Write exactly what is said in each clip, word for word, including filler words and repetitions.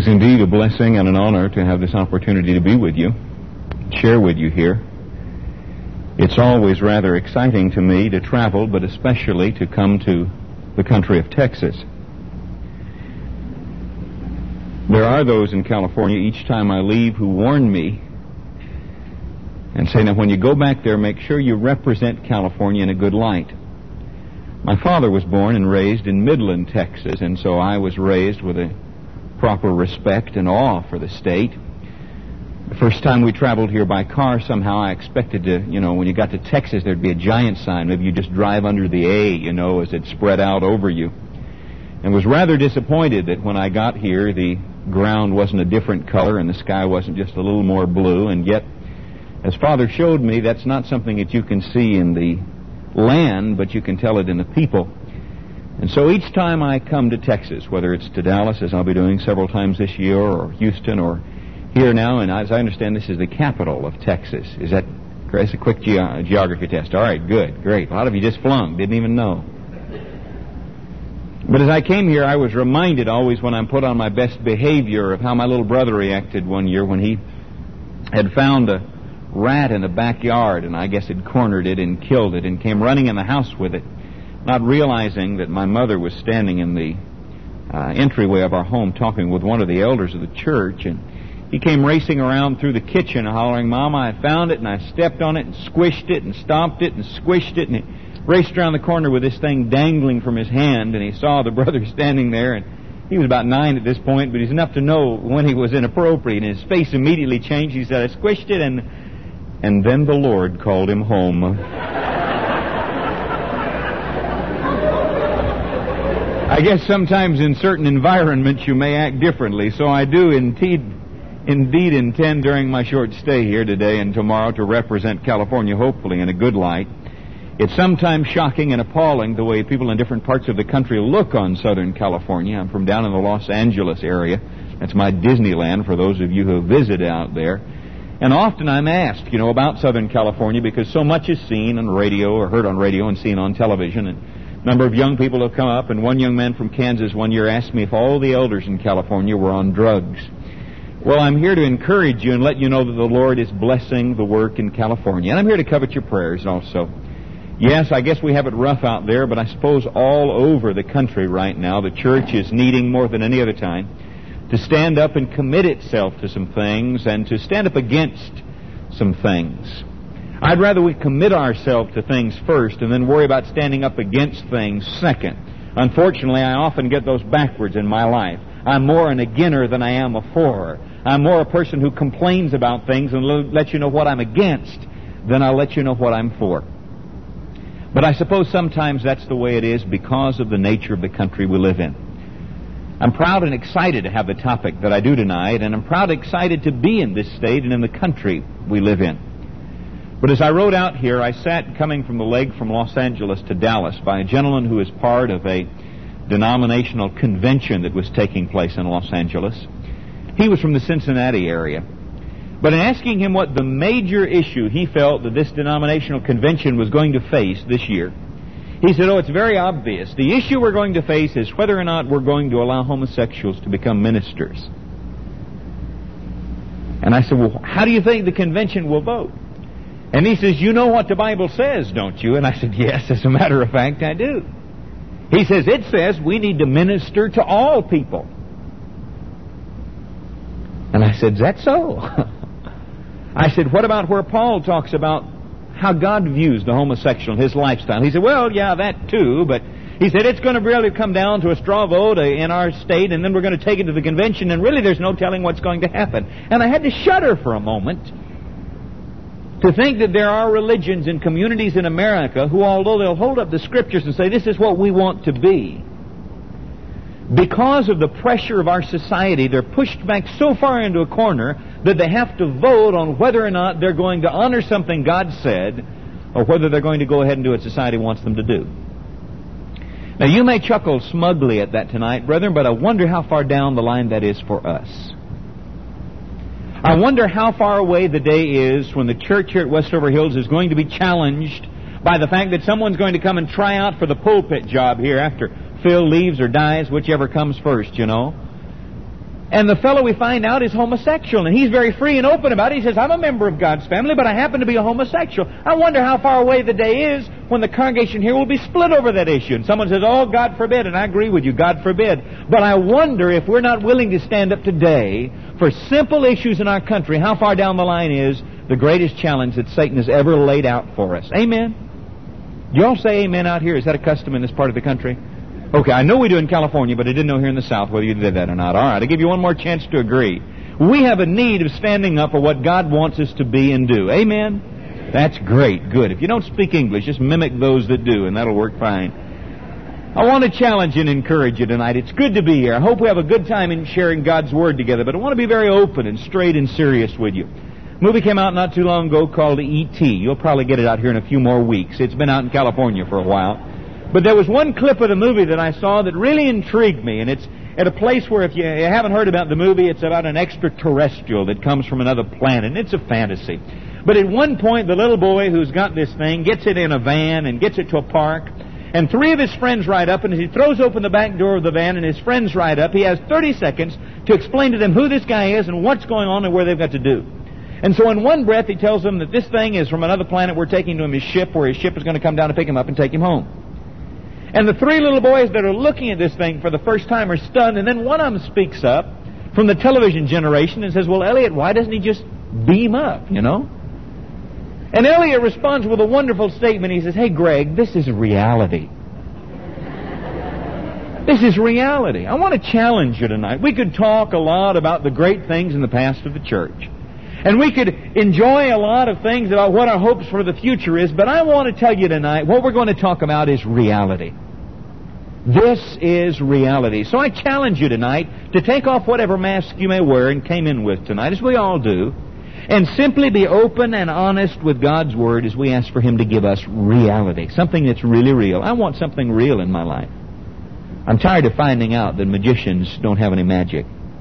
is indeed a blessing and an honor to have this opportunity to be with you, share with you here. It's always rather exciting to me to travel, but especially to come to the country of Texas. There are those in California each time I leave who warn me and say, now when you go back there, make sure you represent California in a good light. My father was born and raised in Midland, Texas, and so I was raised with a proper respect and awe for the state. The first time we traveled here by car, somehow I expected to, you know, when you got to Texas, there'd be a giant sign. Maybe you just drive under the A, you know, as it spread out over you. And was rather disappointed that when I got here, the ground wasn't a different color and the sky wasn't just a little more blue. And yet, as Father showed me, that's not something that you can see in the land, but you can tell it in the people. And so each time I come to Texas, whether it's to Dallas, as I'll be doing several times this year, or Houston, or here now, and as I understand, this is the capital of Texas. Is that, it's a quick ge- geography test. All right, good, great. A lot of you just flung, didn't even know. But as I came here, I was reminded always when I'm put on my best behavior of how my little brother reacted one year when he had found a rat in the backyard, and I guess had cornered it and killed it, and came running in the house with it, not realizing that my mother was standing in the uh, entryway of our home talking with one of the elders of the church, and he came racing around through the kitchen hollering, "Mama, I found it, and I stepped on it and squished it and stomped it and squished it," and he raced around the corner with this thing dangling from his hand, and he saw the brother standing there, and he was about nine at this point, but he's enough to know when he was inappropriate, and his face immediately changed. He said, "I squished it, and and then the Lord called him home." I guess sometimes in certain environments you may act differently, so I do indeed, indeed intend during my short stay here today and tomorrow to represent California, hopefully in a good light. It's sometimes shocking and appalling the way people in different parts of the country look on Southern California. I'm from down in the Los Angeles area. That's my Disneyland for those of you who visit out there. And often I'm asked, you know, about Southern California because so much is seen on radio or heard on radio and seen on television. And a number of young people have come up, and one young man from Kansas one year asked me if all the elders in California were on drugs. Well, I'm here to encourage you and let you know that the Lord is blessing the work in California. And I'm here to covet your prayers also. Yes, I guess we have it rough out there, but I suppose all over the country right now the church is needing more than any other time to stand up and commit itself to some things and to stand up against some things. I'd rather we commit ourselves to things first and then worry about standing up against things second. Unfortunately, I often get those backwards in my life. I'm more an againer than I am a for. I'm more a person who complains about things and lets you know what I'm against than I'll let you know what I'm for. But I suppose sometimes that's the way it is because of the nature of the country we live in. I'm proud and excited to have the topic that I do tonight, and I'm proud and excited to be in this state and in the country we live in. But as I rode out here, I sat coming from the leg from Los Angeles to Dallas by a gentleman who is part of a denominational convention that was taking place in Los Angeles. He was from the Cincinnati area. But in asking him what the major issue he felt that this denominational convention was going to face this year, he said, "Oh, it's very obvious. The issue we're going to face is whether or not we're going to allow homosexuals to become ministers." And I said, "Well, how do you think the convention will vote?" And he says, "You know what the Bible says, don't you?" And I said, "Yes, as a matter of fact, I do." He says, "It says we need to minister to all people." And I said, "Is that so?" I said, "What about where Paul talks about how God views the homosexual, his lifestyle?" He said, "Well, yeah, that too, but," he said, "it's going to really come down to a straw vote in our state, and then we're going to take it to the convention, and really there's no telling what's going to happen." And I had to shudder for a moment to think that there are religions and communities in America who, although they'll hold up the Scriptures and say, "This is what we want to be," because of the pressure of our society, they're pushed back so far into a corner that they have to vote on whether or not they're going to honor something God said or whether they're going to go ahead and do what society wants them to do. Now, you may chuckle smugly at that tonight, brethren, but I wonder how far down the line that is for us. I wonder how far away the day is when the church here at Westover Hills is going to be challenged by the fact that someone's going to come and try out for the pulpit job here after Phil leaves or dies, whichever comes first, you know. And the fellow, we find out, is homosexual, and he's very free and open about it. He says, I'm a member of God's family, but I happen to be a homosexual. I wonder how far away the day is when the congregation here will be split over that issue. And someone says, oh, God forbid, and I agree with you, God forbid. But I wonder if we're not willing to stand up today for simple issues in our country, how far down the line is the greatest challenge that Satan has ever laid out for us. Amen? Do you all say amen out here? Is that a custom in this part of the country? Okay, I know we do in California, but I didn't know here in the South whether you did that or not. All right, I'll give you one more chance to agree. We have a need of standing up for what God wants us to be and do. Amen? That's great. Good. If you don't speak English, just mimic those that do, and that'll work fine. I want to challenge you and encourage you tonight. It's good to be here. I hope we have a good time in sharing God's Word together, but I want to be very open and straight and serious with you. A movie came out not too long ago called E T You'll probably get it out here in a few more weeks. It's been out in California for a while. But there was one clip of the movie that I saw that really intrigued me, and it's at a place where, if you haven't heard about the movie, it's about an extraterrestrial that comes from another planet, and it's a fantasy. But at one point, the little boy who's got this thing gets it in a van and gets it to a park, and three of his friends ride up, and as he throws open the back door of the van and his friends ride up, he has thirty seconds to explain to them who this guy is and what's going on and where they've got to do. And so in one breath, he tells them that this thing is from another planet. We're taking to him his ship, where his ship is going to come down and pick him up and take him home. And the three little boys that are looking at this thing for the first time are stunned, and then one of them speaks up from the television generation and says, well, Elliot, why doesn't he just beam up, you know? And Elliot responds with a wonderful statement. He says, hey, Greg, this is reality. This is reality. I want to challenge you tonight. We could talk a lot about the great things in the past of the church. And we could enjoy a lot of things about what our hopes for the future is, but I want to tell you tonight, what we're going to talk about is reality. This is reality. So I challenge you tonight to take off whatever mask you may wear and came in with tonight, as we all do, and simply be open and honest with God's Word as we ask for Him to give us reality, something that's really real. I want something real in my life. I'm tired of finding out that magicians don't have any magic,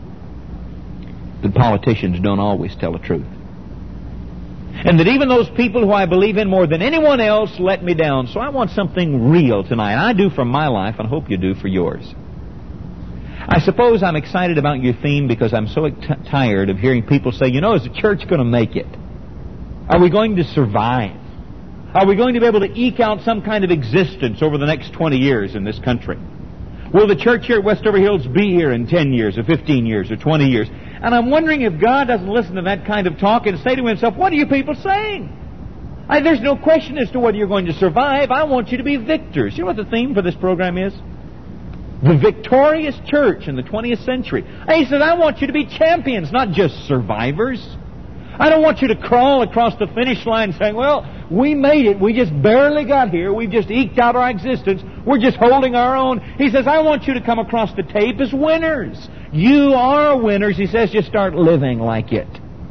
that politicians don't always tell the truth, and that even those people who I believe in more than anyone else let me down. So I want something real tonight. I do for my life, and I hope you do for yours. I suppose I'm excited about your theme because I'm so t- tired of hearing people say, you know, is the church going to make it? Are we going to survive? Are we going to be able to eke out some kind of existence over the next twenty years in this country? Will the church here at Westover Hills be here in ten years or fifteen years or twenty years? And I'm wondering if God doesn't listen to that kind of talk and say to himself, what are you people saying? I, there's no question as to whether you're going to survive. I want you to be victors. You know what the theme for this program is? The victorious church in the twentieth century. And he said, I want you to be champions, not just survivors. I don't want you to crawl across the finish line saying, well, we made it. We just barely got here. We've just eked out our existence. We're just holding our own. He says, I want you to come across the tape as winners. You are winners. He says, just start living like it.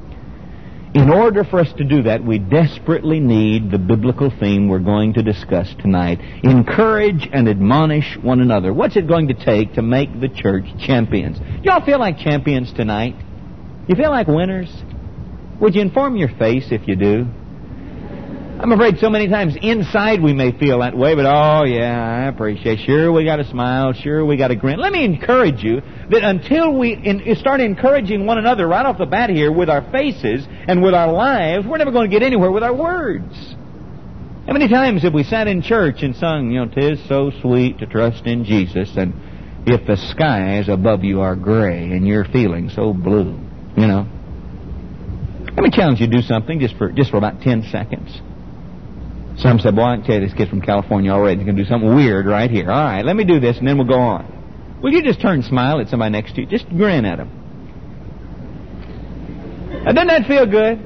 In order for us to do that, we desperately need the biblical theme we're going to discuss tonight. Encourage and admonish one another. What's it going to take to make the church champions? Do y'all feel like champions tonight? You feel like winners? Would you inform your face if you do? I'm afraid so many times inside we may feel that way, but oh yeah, I appreciate it. Sure, we got to smile. Sure, we got to grin. Let me encourage you that until we in, start encouraging one another right off the bat here with our faces and with our lives, we're never going to get anywhere with our words. How many times have we sat in church and sung, you know, 'tis so sweet to trust in Jesus, and if the skies above you are gray and you're feeling so blue, you know. Let me challenge you to do something just for just for about ten seconds. Some said, boy, I can tell you this kid from California already is going to do something weird right here. All right, let me do this and then we'll go on. Will you just turn and smile at somebody next to you? Just grin at them. Now, doesn't that feel good?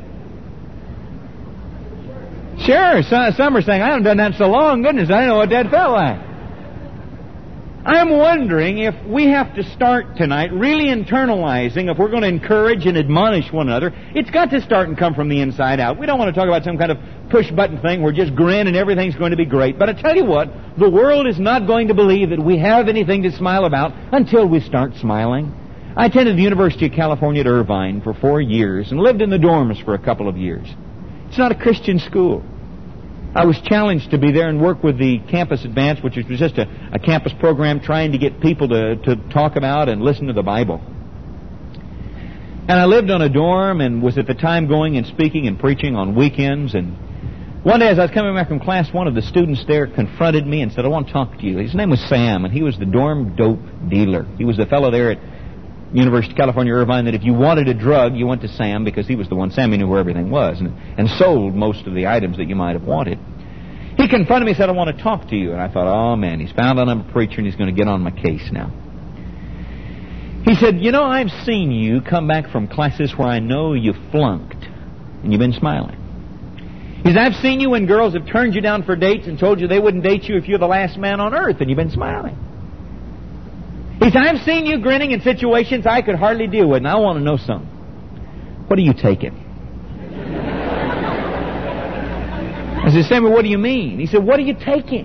Sure, some, some are saying, I haven't done that in so long. Goodness, I don't know what that felt like. I'm wondering if we have to start tonight really internalizing, if we're going to encourage and admonish one another, it's got to start and come from the inside out. We don't want to talk about some kind of push-button thing where just grin and everything's going to be great. But I tell you what, the world is not going to believe that we have anything to smile about until we start smiling. I attended the University of California at Irvine for four years and lived in the dorms for a couple of years. It's not a Christian school. I was challenged to be there and work with the Campus Advance, which was just a, a campus program trying to get people to, to talk about and listen to the Bible. And I lived on a dorm and was at the time going and speaking and preaching on weekends. And one day as I was coming back from class, one of the students there confronted me and said, I want to talk to you. His name was Sam, and he was the dorm dope dealer. He was the fellow there at University of California, Irvine, that if you wanted a drug, you went to Sam because he was the one. Sam, he knew where everything was and, and sold most of the items that you might have wanted. He confronted me and said, I want to talk to you. And I thought, oh, man, he's found out I'm a preacher and he's going to get on my case now. He said, you know, I've seen you come back from classes where I know you flunked and you've been smiling. He said, I've seen you when girls have turned you down for dates and told you they wouldn't date you if you're the last man on earth and you've been smiling. He said, I've seen you grinning in situations I could hardly deal with, and I want to know something. What are you taking? I said, Sammy, what do you mean? He said, what are you taking?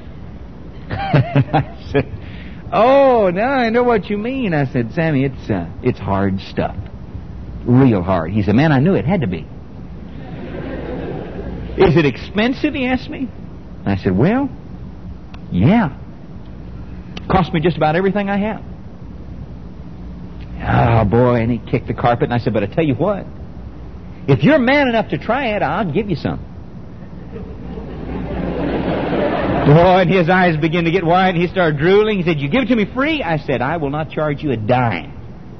I said, oh, now I know what you mean. I said, Sammy, it's uh, it's hard stuff. Real hard. He said, man, I knew it had to be. Is it expensive, he asked me. I said, well, yeah. Cost me just about everything I have. Oh, boy, and he kicked the carpet, and I said, but I tell you what, if you're man enough to try it, I'll give you some. Boy, and his eyes began to get wide, and he started drooling. He said, you give it to me free? I said, I will not charge you a dime.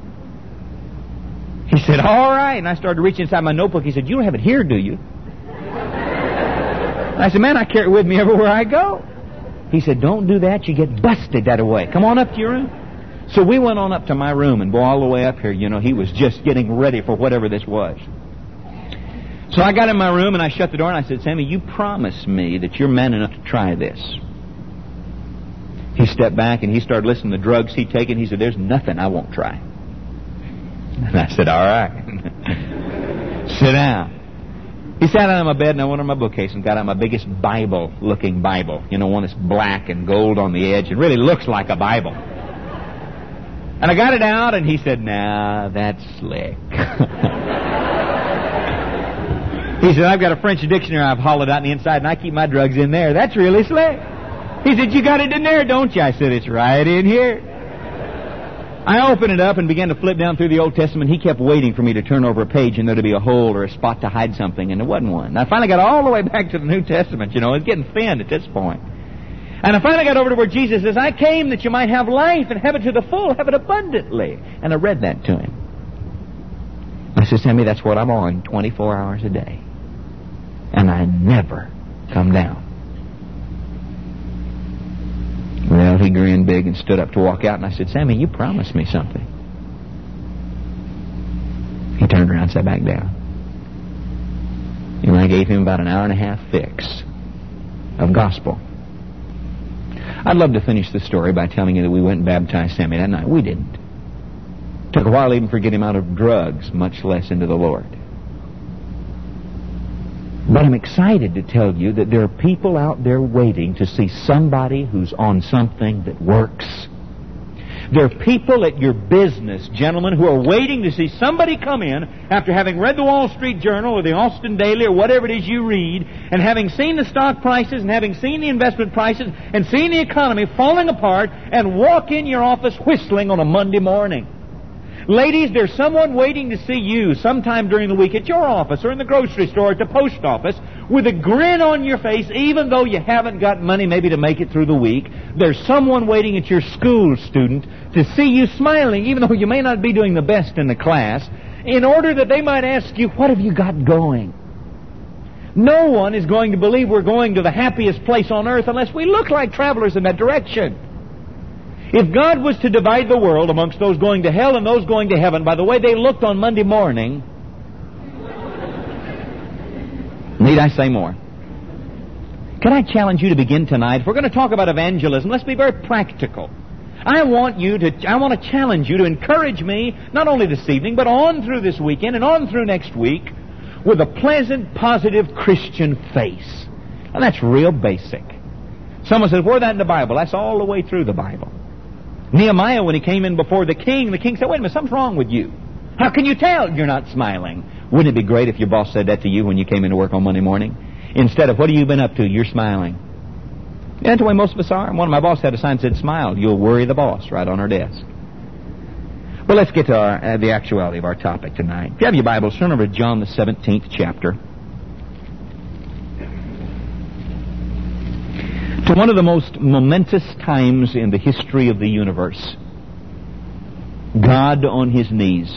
He said, all right, and I started reaching inside my notebook. He said, you don't have it here, do you? I said, man, I carry it with me everywhere I go. He said, don't do that. You get busted that way. Come on up to your room. So we went on up to my room, and boy, all the way up here, you know, he was just getting ready for whatever this was. So I got in my room, and I shut the door, and I said, Sammy, you promised me that you're man enough to try this. He stepped back, and he started listening to the drugs he'd taken. He said, there's nothing I won't try. And I said, all right. Sit down. He sat down on my bed, and I went on my bookcase and got out my biggest Bible-looking Bible. You know, one that's black and gold on the edge. It really looks like a Bible. And I got it out, and he said, nah, that's slick. He said, I've got a French dictionary I've hollowed out on the inside, and I keep my drugs in there. That's really slick. He said, you got it in there, don't you? I said, it's right in here. I opened it up and began to flip down through the Old Testament. He kept waiting for me to turn over a page and there to be a hole or a spot to hide something, and there wasn't one. And I finally got all the way back to the New Testament. You know, it's getting thin at this point. And I finally got over to where Jesus says, I came that you might have life and have it to the full, have it abundantly. And I read that to him. I said, Sammy, that's what I'm on twenty-four hours a day. And I never come down. Well, he grinned big and stood up to walk out, and I said, Sammy, you promised me something. He turned around and sat back down. And I gave him about an hour and a half fix of gospel. I'd love to finish the story by telling you that we went and baptized Sammy that night. We didn't. It took a while even for getting him out of drugs, much less into the Lord. But I'm excited to tell you that there are people out there waiting to see somebody who's on something that works. There are people at your business, gentlemen, who are waiting to see somebody come in after having read the Wall Street Journal or the Austin Daily or whatever it is you read, and having seen the stock prices and having seen the investment prices and seen the economy falling apart, and walk in your office whistling on a Monday morning. Ladies, there's someone waiting to see you sometime during the week at your office or in the grocery store or at the post office with a grin on your face, even though you haven't got money maybe to make it through the week. There's someone waiting at your school, student, to see you smiling, even though you may not be doing the best in the class, in order that they might ask you, what have you got going? No one is going to believe we're going to the happiest place on earth unless we look like travelers in that direction. If God was to divide the world amongst those going to hell and those going to heaven by the way they looked on Monday morning, need I say more? Can I challenge you to begin tonight? If we're going to talk about evangelism, let's be very practical. I want you to, I want to challenge you to encourage me, not only this evening, but on through this weekend and on through next week, with a pleasant, positive Christian face. And that's real basic. Someone says, where's that in the Bible? That's all the way through the Bible. Nehemiah, when he came in before the king, the king said, wait a minute, something's wrong with you. How can you tell you're not smiling? Wouldn't it be great if your boss said that to you when you came into work on Monday morning? Instead of, what have you been up to? You're smiling. Yeah, that's the way most of us are. One of my bosses had a sign that said, smile, you'll worry the boss, right on her desk. Well, let's get to our, uh, the actuality of our topic tonight. If you have your Bibles, turn over to John the seventeenth chapter. To one of the most momentous times in the history of the universe. God on His knees.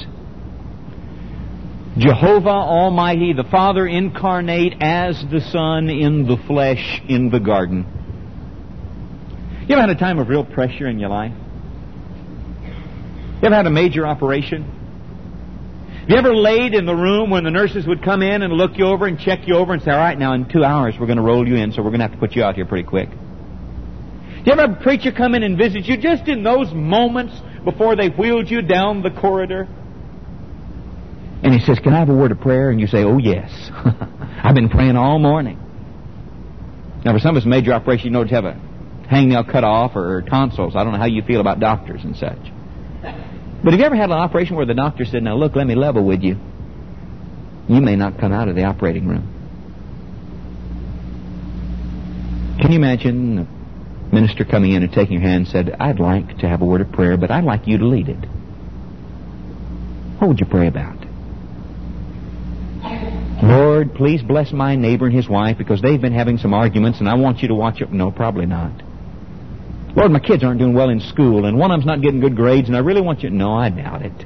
Jehovah Almighty, the Father incarnate as the Son in the flesh in the garden. You ever had a time of real pressure in your life? You ever had a major operation? Have you ever laid in the room when the nurses would come in and look you over and check you over and say, all right, now in two hours we're going to roll you in, so we're going to have to put you out here pretty quick? You ever have a preacher come in and visit you just in those moments before they wheeled you down the corridor? And he says, can I have a word of prayer? And you say, oh yes. I've been praying all morning. Now for some of us, major operation, you know, to have a hangnail cut off or tonsils. I don't know how you feel about doctors and such. But have you ever had an operation where the doctor said, now look, let me level with you. You may not come out of the operating room. Can you imagine a minister coming in and taking your hand and said, I'd like to have a word of prayer, but I'd like you to lead it. What would you pray about? Lord, please bless my neighbor and his wife because they've been having some arguments and I want you to watch it. No, probably not. Lord, my kids aren't doing well in school and one of them's not getting good grades and I really want you to... No, I doubt it.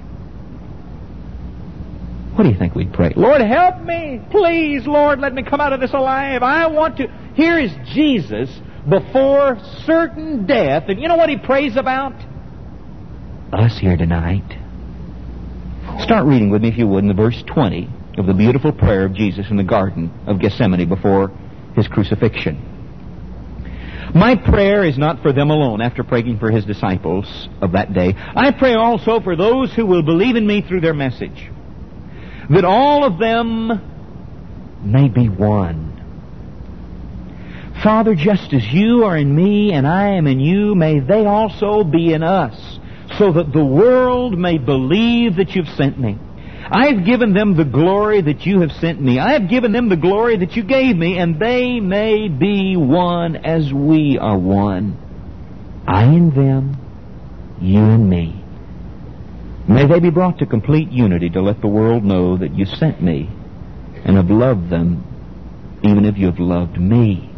What do you think we'd pray? Lord, help me. Please, Lord, let me come out of this alive. I want to... Here is Jesus before certain death. And you know what He prays about? Us here tonight. Start reading with me, if you would, in the verse twenty of the beautiful prayer of Jesus in the Garden of Gethsemane before His crucifixion. My prayer is not for them alone, after praying for His disciples of that day. I pray also for those who will believe in me through their message, that all of them may be one. Father, just as you are in me and I am in you, may they also be in us, so that the world may believe that you've sent me. I've given them the glory that you have sent me. I have given them the glory that you gave me, and they may be one as we are one. I in them, you in me. May they be brought to complete unity to let the world know that you sent me and have loved them, even if you have loved me.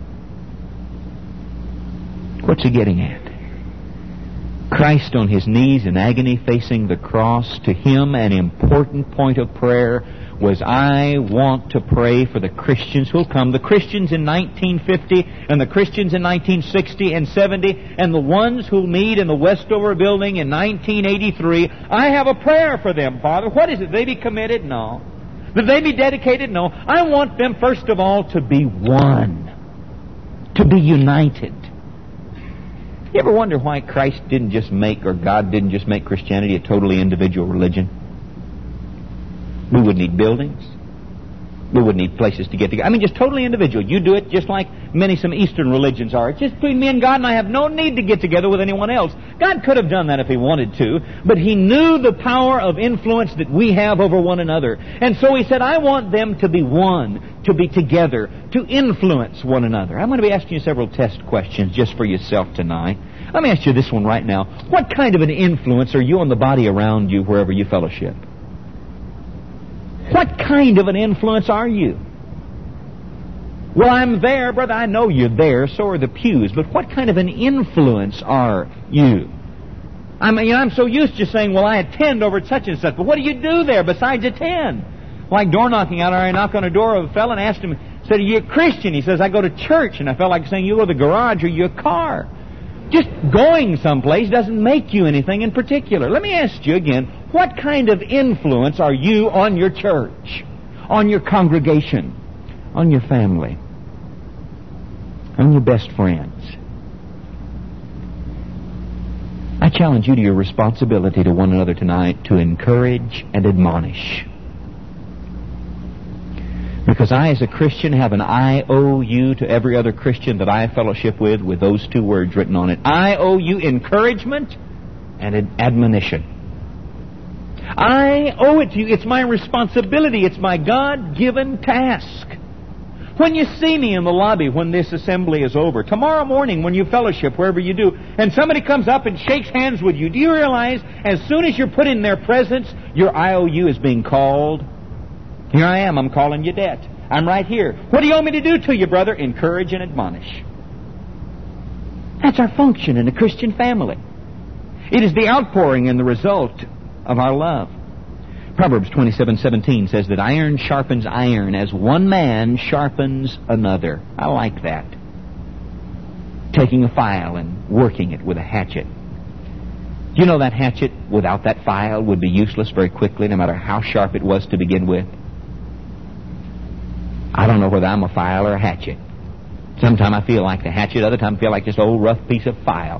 What's he getting at? Christ on His knees in agony facing the cross. To Him an important point of prayer was, I want to pray for the Christians who'll come. The Christians in nineteen fifty and the Christians in nineteen sixty and seventy and the ones who'll meet in the Westover building in nineteen eighty-three. I have a prayer for them, Father. What is it? They be committed? No. That they be dedicated? No. I want them, first of all, to be one. To be united. You ever wonder why Christ didn't just make, or God didn't just make Christianity a totally individual religion? We wouldn't need buildings. We wouldn't need places to get together. I mean, just totally individual. You do it just like many some Eastern religions are. It's just between me and God, and I have no need to get together with anyone else. God could have done that if He wanted to, but He knew the power of influence that we have over one another. And so He said, I want them to be one, to be together, to influence one another. I'm going to be asking you several test questions just for yourself tonight. Let me ask you this one right now. What kind of an influence are you on the body around you wherever you fellowship? What kind of an influence are you? Well, I'm there, brother. I know you're there. So are the pews. But what kind of an influence are you? I mean, I'm so used to saying, well, I attend over at such and such. But what do you do there besides attend? Like door knocking out there, I knocked on the door of a fellow and asked him, said, are you a Christian? He says, I go to church. And I felt like saying, you go to the garage or you a car. Just going someplace doesn't make you anything in particular. Let me ask you again, what kind of influence are you on your church, on your congregation, on your family, on your best friends? I challenge you to your responsibility to one another tonight to encourage and admonish. Because I, as a Christian, have an I O U to every other Christian that I fellowship with, with those two words written on it. I owe you encouragement and an admonition. I owe it to you. It's my responsibility. It's my God-given task. When you see me in the lobby when this assembly is over, tomorrow morning when you fellowship, wherever you do, and somebody comes up and shakes hands with you, do you realize as soon as you're put in their presence, your I O U is being called? Here I am, I'm calling you debt. I'm right here. What do you want me to do to you, brother? Encourage and admonish. That's our function in a Christian family. It is the outpouring and the result of our love. Proverbs twenty-seven seventeen says that iron sharpens iron as one man sharpens another. I like that. Taking a file and working it with a hatchet. Do you know that hatchet without that file would be useless very quickly, no matter how sharp it was to begin with? I don't know whether I'm a file or a hatchet. Sometimes I feel like the hatchet, other times I feel like just an old rough piece of file.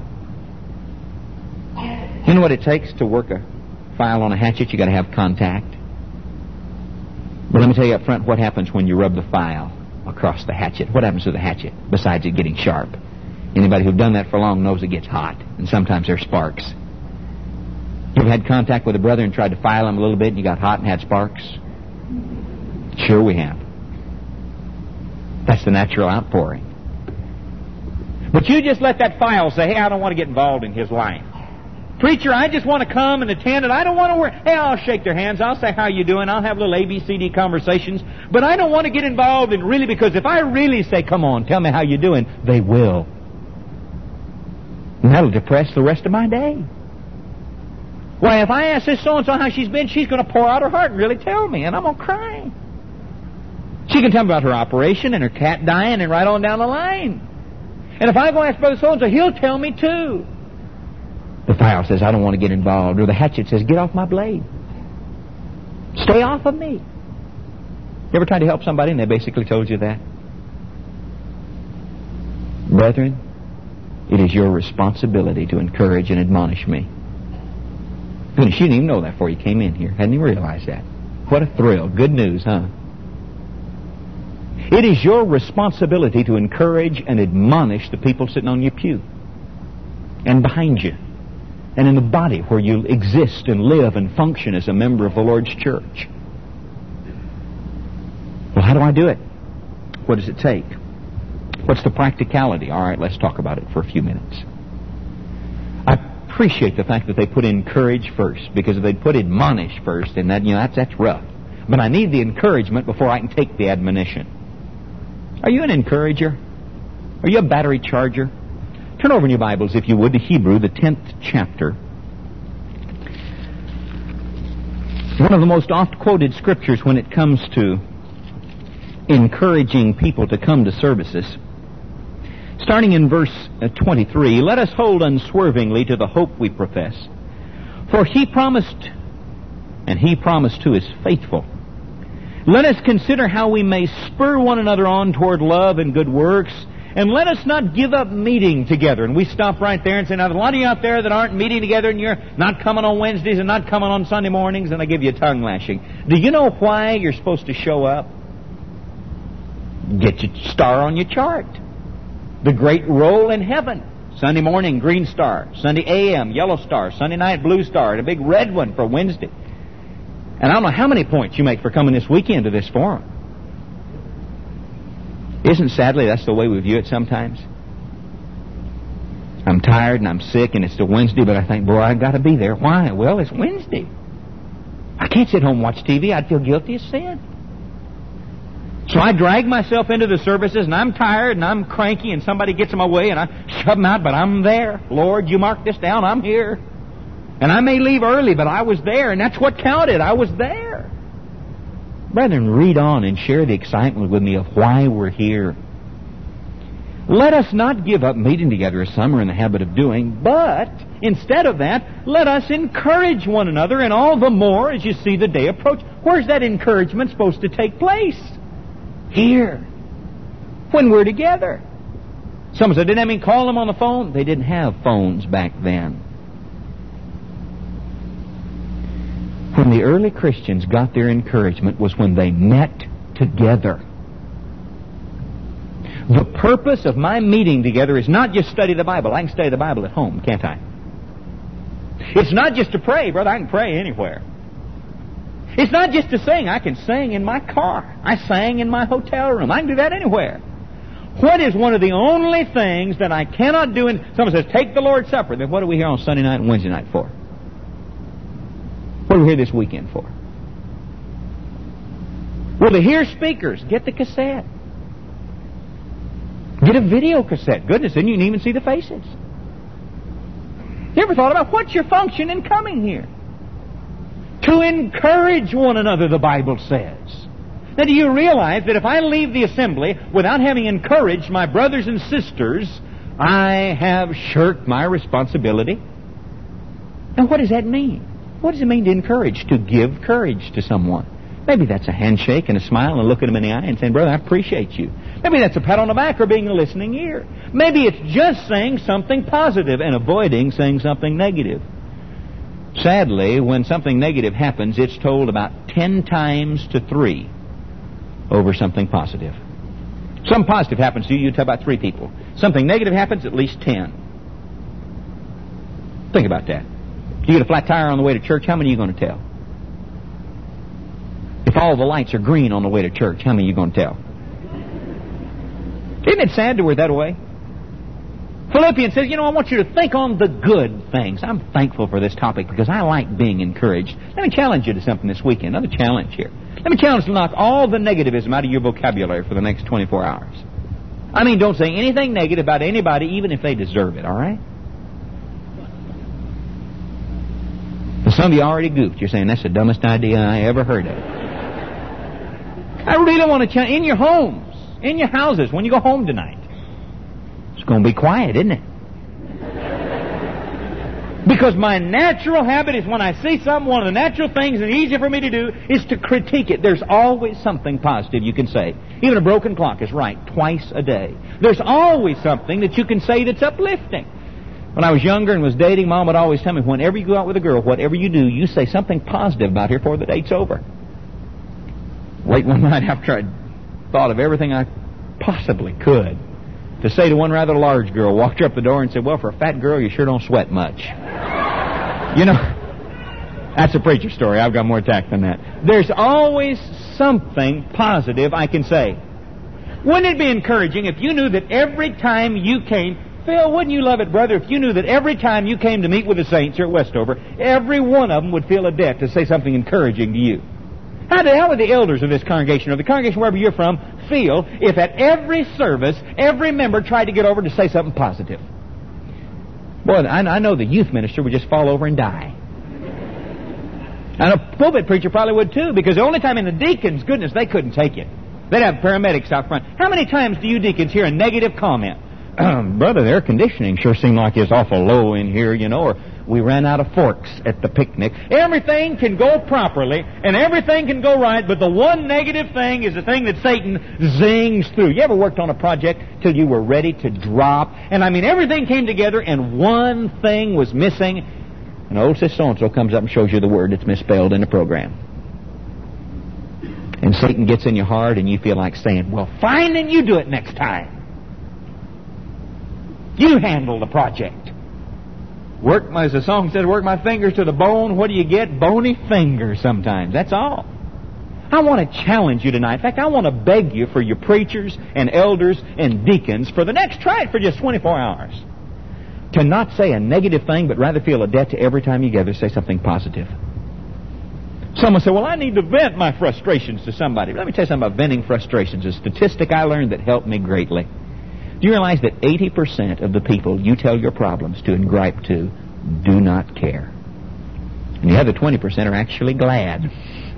You know what it takes to work a file on a hatchet? You got to have contact. But let me tell you up front what happens when you rub the file across the hatchet. What happens to the hatchet besides it getting sharp? Anybody who's done that for long knows it gets hot, and sometimes there's sparks. You ever had contact with a brother and tried to file him a little bit and you got hot and had sparks? Sure we have. That's the natural outpouring. But you just let that file say, hey, I don't want to get involved in his life. Preacher, I just want to come and attend, and I don't want to work. Hey, I'll shake their hands. I'll say, how you doing? I'll have little A B C D conversations. But I don't want to get involved in really, because if I really say, come on, tell me how you doing, they will. And that'll depress the rest of my day. Why, if I ask this so-and-so how she's been, she's going to pour out her heart and really tell me, and I'm going to cry. She can tell me about her operation and her cat dying and right on down the line. And if I go ask Brother so-and-so, he'll tell me too. The file says, I don't want to get involved. Or the hatchet says, get off my blade. Stay off of me. You ever tried to help somebody and they basically told you that? Brethren, it is your responsibility to encourage and admonish me. Goodness, you didn't even know that before you came in here. Hadn't even realized that. What a thrill. Good news, huh? It is your responsibility to encourage and admonish the people sitting on your pew and behind you and in the body where you exist and live and function as a member of the Lord's church. Well, how do I do it? What does it take? What's the practicality? All right, let's talk about it for a few minutes. I appreciate the fact that they put encourage first, because if they put admonish first, and that, you know, that's, that's rough. But I need the encouragement before I can take the admonition. Are you an encourager? Are you a battery charger? Turn over in your Bibles, if you would, to Hebrew, the tenth chapter. One of the most oft-quoted scriptures when it comes to encouraging people to come to services. Starting in verse twenty-three, let us hold unswervingly to the hope we profess. For he promised, and he promised who is faithful. Let us consider how we may spur one another on toward love and good works, and let us not give up meeting together. And we stop right there and say, now, there's a lot of you out there that aren't meeting together, and you're not coming on Wednesdays and not coming on Sunday mornings, and I give you a tongue lashing. Do you know why you're supposed to show up? Get your star on your chart. The great roll in heaven. Sunday morning, green star. Sunday A M, yellow star. Sunday night, blue star. And a big red one for Wednesday. And I don't know how many points you make for coming this weekend to this forum. Isn't sadly that's the way we view it sometimes? I'm tired and I'm sick and it's the Wednesday, but I think, boy, I've got to be there. Why? Well, it's Wednesday. I can't sit home and watch T V. I'd feel guilty as sin. So I drag myself into the services, and I'm tired, and I'm cranky, and somebody gets in my way, and I shove them out, but I'm there. Lord, you mark this down, I'm here. And I may leave early, but I was there, and that's what counted. I was there. Brethren, read on and share the excitement with me of why we're here. Let us not give up meeting together as some are in the habit of doing, but instead of that, let us encourage one another, and all the more as you see the day approach. Where's that encouragement supposed to take place? Here. When we're together. Someone said, didn't that mean call them on the phone? They didn't have phones back then. When the early Christians got their encouragement was when they met together. The purpose of my meeting together is not just study the Bible. I can study the Bible at home, can't I? It's not just to pray, brother. I can pray anywhere. It's not just to sing. I can sing in my car. I sang in my hotel room. I can do that anywhere. What is one of the only things that I cannot do? In someone says, take the Lord's Supper. Then what are we here on Sunday night and Wednesday night for? What are we here this weekend for? Well, to hear speakers, get the cassette. Get a video cassette. Goodness, then you can even see the faces. You ever thought about what's your function in coming here? To encourage one another, the Bible says. Now, do you realize that if I leave the assembly without having encouraged my brothers and sisters, I have shirked my responsibility? And what does that mean? What does it mean to encourage? To give courage to someone. Maybe that's a handshake and a smile and looking them in the eye and saying, brother, I appreciate you. Maybe that's a pat on the back or being a listening ear. Maybe it's just saying something positive and avoiding saying something negative. Sadly, when something negative happens, it's told about ten times to three over something positive. Something positive happens to you, you tell about three people. Something negative happens, at least ten. Think about that. You get a flat tire on the way to church, how many are you going to tell? If all the lights are green on the way to church, how many are you going to tell? Isn't it sad that we're that way? Philippians says, you know, I want you to think on the good things. I'm thankful for this topic because I like being encouraged. Let me challenge you to something this weekend. Another challenge here. Let me challenge you to knock all the negativism out of your vocabulary for the next twenty-four hours. I mean, don't say anything negative about anybody, even if they deserve it, all right? But some of you already goofed. You're saying, that's the dumbest idea I ever heard of. I really want to challenge, in your homes, in your houses, when you go home tonight. It's going to be quiet, isn't it? Because my natural habit is when I see something, one of the natural things that's easy for me to do is to critique it. There's always something positive you can say. Even a broken clock is right twice a day. There's always something that you can say that's uplifting. When I was younger and was dating, Mom would always tell me, whenever you go out with a girl, whatever you do, you say something positive about her before the date's over. Late one night after I'd thought of everything I possibly could to say to one rather large girl, walked her up the door and said, well, for a fat girl, you sure don't sweat much. You know, that's a preacher story. I've got more tact than that. There's always something positive I can say. Wouldn't it be encouraging if you knew that every time you came, Phil, wouldn't you love it, brother, if you knew that every time you came to meet with the saints here at Westover, every one of them would feel a debt to say something encouraging to you? How, do, how would the elders of this congregation, or the congregation wherever you're from, feel if at every service, every member tried to get over to say something positive? Boy, I, I know the youth minister would just fall over and die. And a pulpit preacher probably would too, because the only time in the deacons, goodness, they couldn't take it. They'd have paramedics out front. How many times do you deacons hear a negative comment? Brother, the air conditioning sure seemed like it's awful low in here, you know, or we ran out of forks at the picnic. Everything can go properly, and everything can go right, but the one negative thing is the thing that Satan zings through. You ever worked on a project till you were ready to drop? And I mean, everything came together, and one thing was missing. And old Sis So-and-so comes up and shows you the word that's misspelled in the program. And Satan gets in your heart, and you feel like saying, well, fine, then you do it next time. You handle the project. Work, as the song says, work my fingers to the bone. What do you get? Bony fingers sometimes. That's all. I want to challenge you tonight. In fact, I want to beg you for your preachers and elders and deacons for the next, try it for just twenty-four hours, to not say a negative thing, but rather feel a debt to every time you gather say something positive. Someone said, well, I need to vent my frustrations to somebody. Let me tell you something about venting frustrations. A statistic I learned that helped me greatly. Do you realize that eighty percent of the people you tell your problems to and gripe to do not care? And the other twenty percent are actually glad.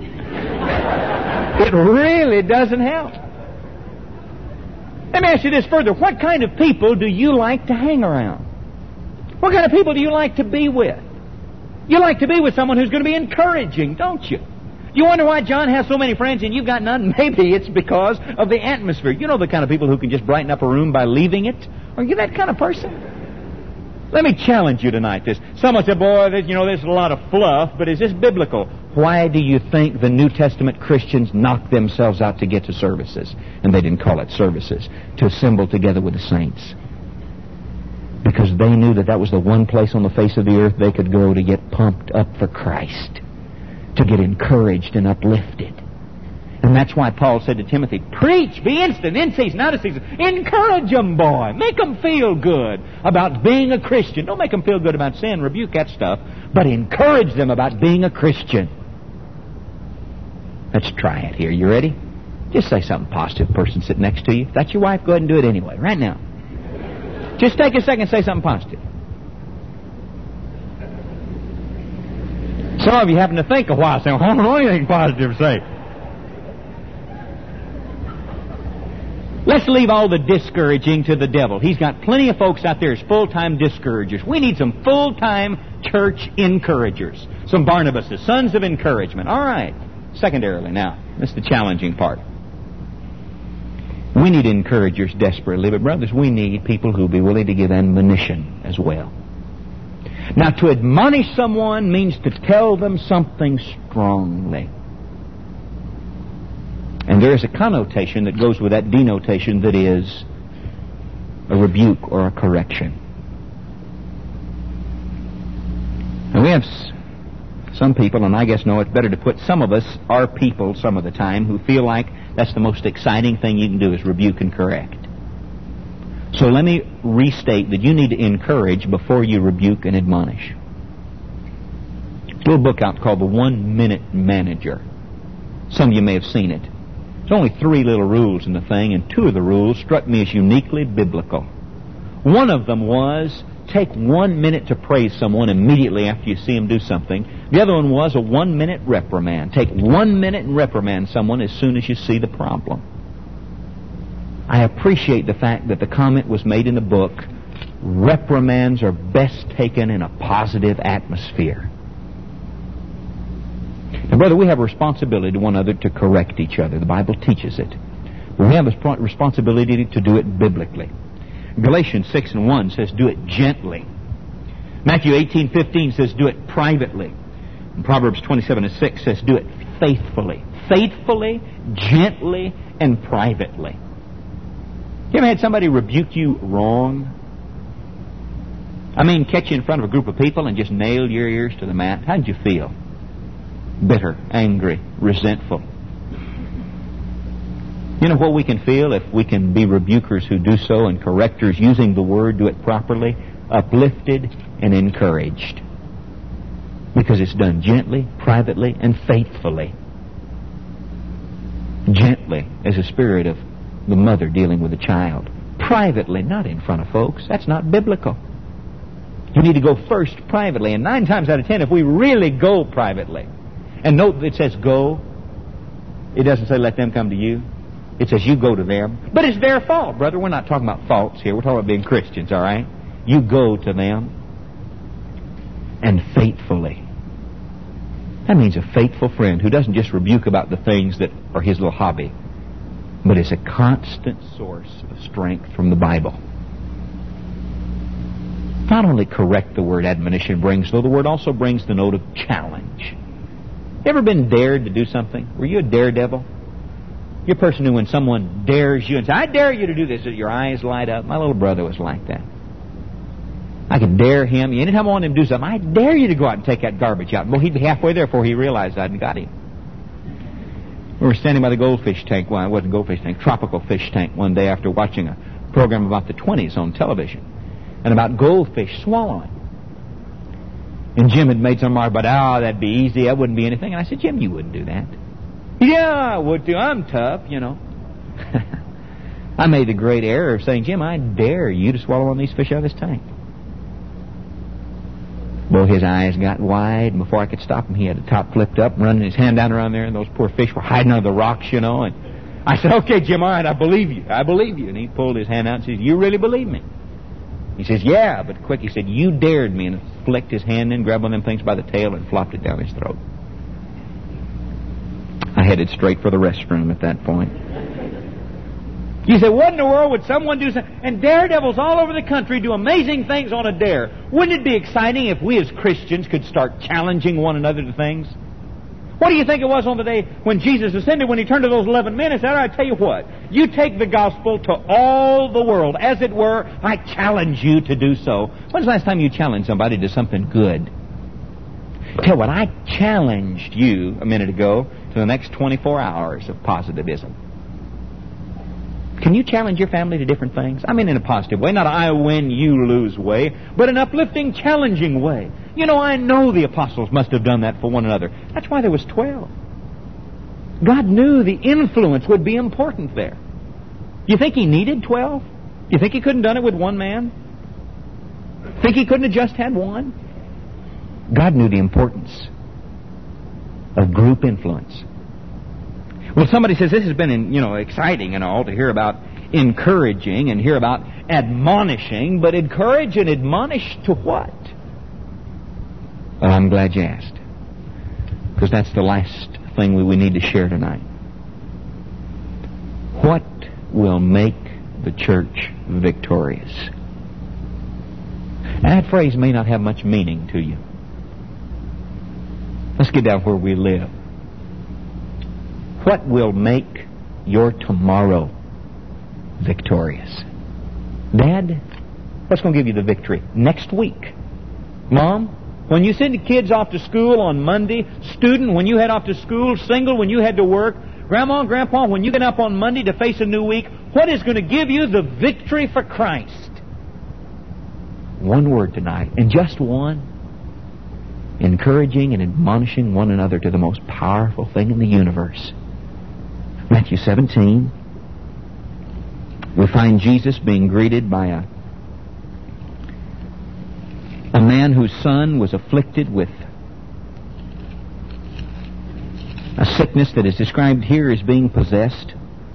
It really doesn't help. Let me ask you this further. What kind of people do you like to hang around? What kind of people do you like to be with? You like to be with someone who's going to be encouraging, don't you? You wonder why John has so many friends and you've got none? Maybe it's because of the atmosphere. You know the kind of people who can just brighten up a room by leaving it? Are you that kind of person? Let me challenge you tonight. This someone said, boy, you know, there's a lot of fluff, but is this biblical? Why do you think the New Testament Christians knocked themselves out to get to services? And they didn't call it services. To assemble together with the saints. Because they knew that that was the one place on the face of the earth they could go to get pumped up for Christ. to get encouraged and uplifted. And that's why Paul said to Timothy, preach, be instant, in season, out of season. Encourage them, boy. Make them feel good about being a Christian. Don't make them feel good about sin. Rebuke that stuff. But encourage them about being a Christian. Let's try it here. You ready? Just say something positive, person sitting next to you. If that's your wife, go ahead and do it anyway, right now. Just take a second and say something positive. Some of you happen to think a while, saying, I don't know anything positive to say. Let's leave all the discouraging to the devil. He's got plenty of folks out there as full-time discouragers. We need some full-time church encouragers. Some Barnabases, sons of encouragement. All right. Secondarily now, this is the challenging part. We need encouragers desperately, but brothers, we need people who will be willing to give admonition as well. Now, to admonish someone means to tell them something strongly. And there is a connotation that goes with that denotation that is a rebuke or a correction. And we have some people, and I guess no, it's better to put some of us are people some of the time who feel like that's the most exciting thing you can do is rebuke and correct. So let me restate that you need to encourage before you rebuke and admonish. There's a little book out called The One Minute Manager. Some of you may have seen it. There's only three little rules in the thing, and two of the rules struck me as uniquely biblical. One of them was take one minute to praise someone immediately after you see them do something. The other one was a one-minute reprimand. Take one minute and reprimand someone as soon as you see the problem. I appreciate the fact that the comment was made in the book, reprimands are best taken in a positive atmosphere. Now, brother, we have a responsibility to one another to correct each other. The Bible teaches it. But we have a responsibility to do it biblically. Galatians six and one says do it gently. Matthew eighteen fifteen says do it privately. And Proverbs twenty-seven and six says do it faithfully. Faithfully, gently, and privately. You ever had somebody rebuke you wrong? I mean, catch you in front of a group of people and just nail your ears to the mat. How did you feel? Bitter, angry, resentful. You know what we can feel if we can be rebukers who do so and correctors using the word, do it properly, uplifted and encouraged. Because it's done gently, privately, and faithfully. Gently as a spirit of the mother dealing with a child. Privately, not in front of folks. That's not biblical. You need to go first privately. And nine times out of ten, if we really go privately, and note that it says go, it doesn't say let them come to you. It says you go to them. But it's their fault, brother. We're not talking about faults here. We're talking about being Christians, all right? You go to them. And faithfully. That means a faithful friend who doesn't just rebuke about the things that are his little hobby, but is a constant source of strength from the Bible. Not only correct the word admonition brings, though the word also brings the note of challenge. You ever been dared to do something? Were you a daredevil? You're a person who, when someone dares you and says, I dare you to do this, your eyes light up. My little brother was like that. I could dare him. Anytime I wanted him to do something, I dare you to go out and take that garbage out. Well, he'd be halfway there before he realized I hadn't got him. We were standing by the goldfish tank. Well, it wasn't a goldfish tank, tropical fish tank one day after watching a program about the twenties on television and about goldfish swallowing. And Jim had made some remark about, oh, that'd be easy, that wouldn't be anything. And I said, Jim, you wouldn't do that. Yeah, I would too. I'm tough, you know. I made the great error of saying, Jim, I dare you to swallow one of these fish out of this tank. Well, his eyes got wide, and before I could stop him, he had the top flipped up, running his hand down around there, and those poor fish were hiding under the rocks, you know. And I said, okay, Jim, all right, I believe you. I believe you. And he pulled his hand out and said, you really believe me? He says, yeah, but quick, he said, you dared me, and flicked his hand in, grabbed one of them things by the tail, and flopped it down his throat. I headed straight for the restroom at that point. You say, what in the world would someone do? And daredevils all over the country do amazing things on a dare. Wouldn't it be exciting if we as Christians could start challenging one another to things? What do you think it was on the day when Jesus ascended, when he turned to those eleven men and said, I tell you what, you take the gospel to all the world. As it were, I challenge you to do so. When's the last time you challenged somebody to something good? Tell you what, I challenged you a minute ago to the next twenty-four hours of positivism. Can you challenge your family to different things? I mean in a positive way, not a I win, you lose way, but an uplifting, challenging way. You know, I know the apostles must have done that for one another. That's why there was twelve. God knew the influence would be important there. You think He needed twelve? You think He couldn't have done it with one man? Think He couldn't have just had one? God knew the importance of group influence. Well, somebody says this has been, you know, exciting and all to hear about encouraging and hear about admonishing, but encourage and admonish to what? Well, I'm glad you asked, because that's the last thing we, we need to share tonight. What will make the church victorious? Now, that phrase may not have much meaning to you. Let's get down where we live. What will make your tomorrow victorious? Dad, what's going to give you the victory next week? Mom, when you send the kids off to school on Monday, student, when you head off to school, single, when you head to work, Grandma and Grandpa, when you get up on Monday to face a new week, what is going to give you the victory for Christ? One word tonight, and just one. Encouraging and admonishing one another to the most powerful thing in the universe. Matthew seventeen, we find Jesus being greeted by a, a man whose son was afflicted with a sickness that is described here as being possessed.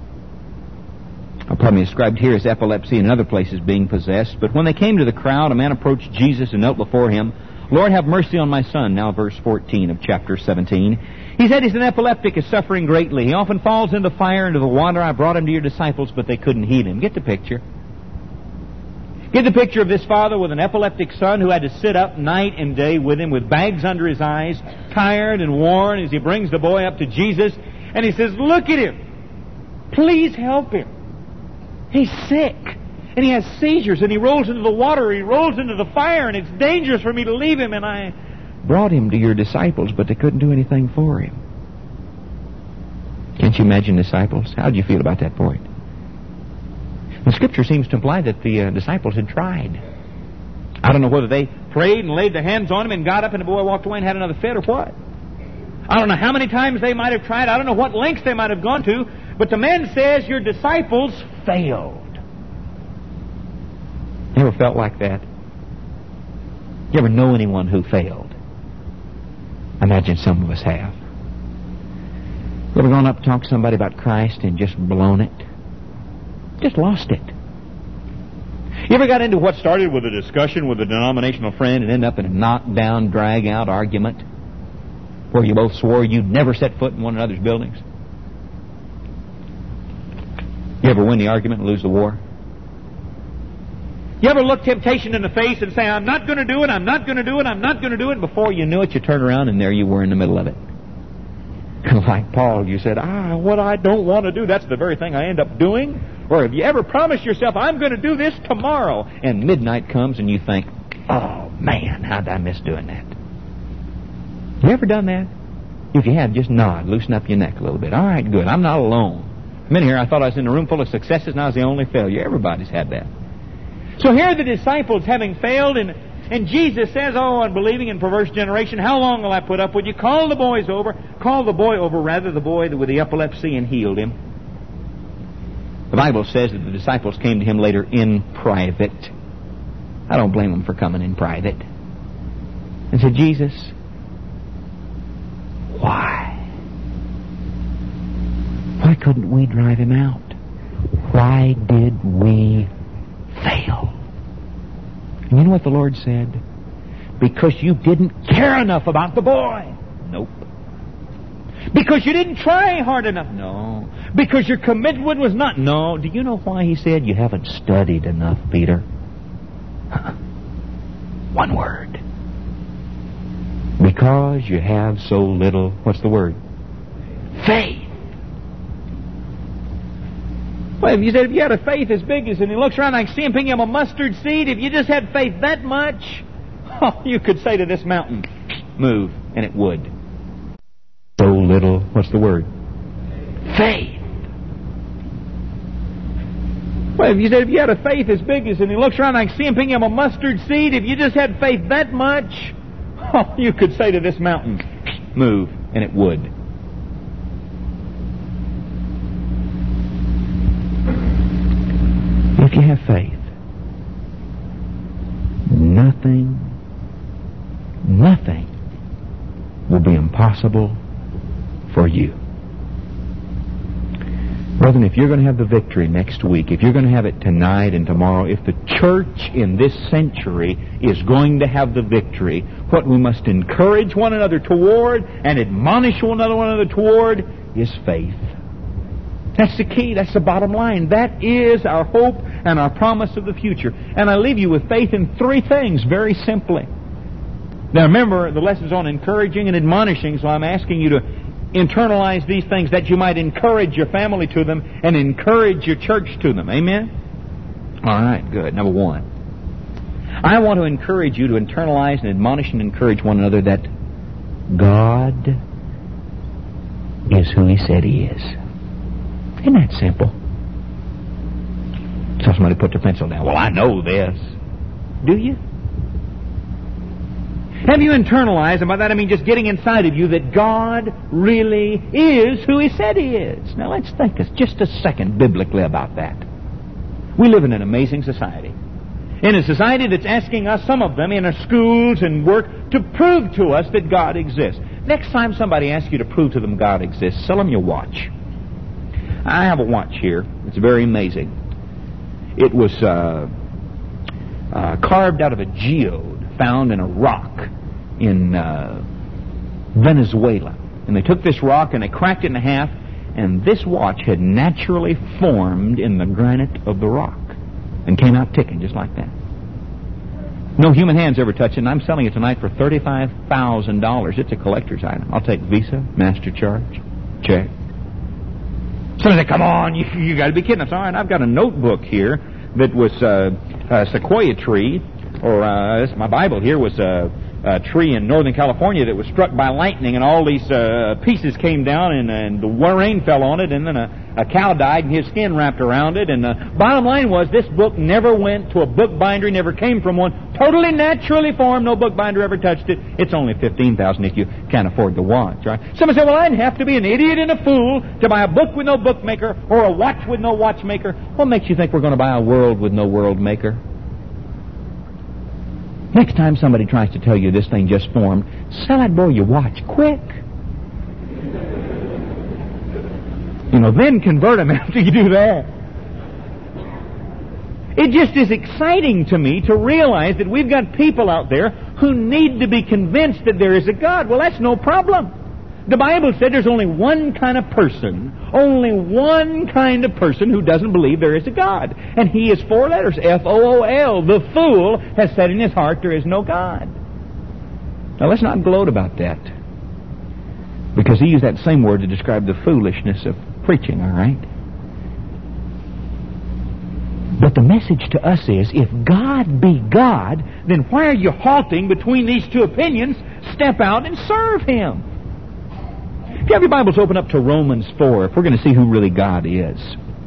Or pardon me, described here as epilepsy and in other places being possessed. But when they came to the crowd, a man approached Jesus and knelt before Him. Lord, have mercy on my son. Now verse fourteen of chapter seventeen. He said he's an epileptic, is suffering greatly. He often falls into the fire, into the water. I brought him to your disciples, but they couldn't heal him. Get the picture. Get the picture of this father with an epileptic son who had to sit up night and day with him with bags under his eyes, tired and worn, as he brings the boy up to Jesus. And he says, look at him. Please help him. He's sick. And he has seizures, and he rolls into the water, he rolls into the fire, and it's dangerous for me to leave him, and I brought him to your disciples, but they couldn't do anything for him. Can't you imagine disciples? How did you feel about that point? The Scripture seems to imply that the uh, disciples had tried. I don't know whether they prayed and laid their hands on him and got up and the boy walked away and had another fit or what. I don't know how many times they might have tried. I don't know what lengths they might have gone to. But the man says your disciples failed. You ever felt like that? You ever know anyone who failed? I imagine some of us have. You ever gone up and talked to somebody about Christ and just blown it? Just lost it. You ever got into what started with a discussion with a denominational friend and end up in a knockdown, drag-out argument where you both swore you'd never set foot in one another's buildings? You ever win the argument and lose the war? You ever look temptation in the face and say, I'm not going to do it, I'm not going to do it, I'm not going to do it, and before you knew it, you turn around and there you were in the middle of it. Like Paul, you said, ah, what I don't want to do, that's the very thing I end up doing. Or have you ever promised yourself, I'm going to do this tomorrow, and midnight comes and you think, oh man, how did I miss doing that? You ever done that? If you have, just nod, loosen up your neck a little bit. All right, good, I'm not alone. I'm in here, I thought I was in a room full of successes, and I was the only failure. Everybody's had that. So here are the disciples having failed, and, and Jesus says, oh, unbelieving and perverse generation, how long will I put up with you? Call the boys over, call the boy over, rather the boy with the epilepsy, and healed him. The Bible says that the disciples came to him later in private. I don't blame them for coming in private. And said, Jesus, why? Why couldn't we drive him out? Why did we fail? And you know what the Lord said? Because you didn't care enough about the boy. Nope. Because you didn't try hard enough. No. Because your commitment was not. No. Do you know why he said? You haven't studied enough, Peter. Huh. One word. Because you have so little, what's the word? Faith. Well, if you said if you had a faith as big as, and he looks around, I can see him picking up a mustard seed. If you just had faith that much, oh, you could say to this mountain, move. and it would. So little, what's the word? Faith. Well, if you said if you had a faith as big as, and he looks around, I can see him picking up a mustard seed. If you just had faith that much, oh, you could say to this mountain, move, and it would. If you have faith, nothing, nothing will be impossible for you. Brethren, if you're going to have the victory next week, if you're going to have it tonight and tomorrow, if the church in this century is going to have the victory, what we must encourage one another toward and admonish one another toward is faith. That's the key. That's the bottom line. That is our hope and our promise of the future. And I leave you with faith in three things, very simply. Now remember, the lesson's on encouraging and admonishing, so I'm asking you to internalize these things that you might encourage your family to them and encourage your church to them. Amen? All right, good. Number one. I want to encourage you to internalize and admonish and encourage one another that God is who He said He is. Isn't that simple? So somebody put their pencil down. Well, I know this. Do you? Have you internalized, and by that I mean just getting inside of you, that God really is who He said He is? Now let's think just a second biblically about that. We live in an amazing society. In a society that's asking us, some of them, in our schools and work, to prove to us that God exists. Next time somebody asks you to prove to them God exists, sell them your watch. I have a watch here. It's very amazing. It was uh, uh, carved out of a geode found in a rock in uh, Venezuela. And they took this rock and they cracked it in half, and this watch had naturally formed in the granite of the rock and came out ticking just like that. No human hands ever touched it, and I'm selling it tonight for thirty-five thousand dollars. It's a collector's item. I'll take Visa, MasterCharge, check. Somebody said, come on, you, you got to be kidding. I'm sorry, I've got a notebook here that was uh, a sequoia tree, or uh, this, my Bible here was a, a tree in Northern California that was struck by lightning, and all these uh, pieces came down, and, and the rain fell on it, and then a, a cow died, and his skin wrapped around it. And the bottom line was, this book never went to a bookbinder, never came from one. Totally naturally formed, no bookbinder ever touched it. It's only fifteen thousand dollars if you can't afford the watch, right? Somebody said, well, I'd have to be an idiot and a fool to buy a book with no bookmaker or a watch with no watchmaker. What makes you think we're going to buy a world with no world maker? Next time somebody tries to tell you this thing just formed, sell that boy your watch quick. You know, then convert them after you do that. It just is exciting to me to realize that we've got people out there who need to be convinced that there is a God. Well, that's no problem. The Bible said there's only one kind of person, only one kind of person who doesn't believe there is a God. And he is four letters, F O O L. The fool has said in his heart there is no God. Now let's not gloat about that, because he used that same word to describe the foolishness of preaching, all right? But the message to us is, if God be God, then why are you halting between these two opinions? Step out and serve Him. If you have your Bibles open up to Romans four, if we're going to see who really God is.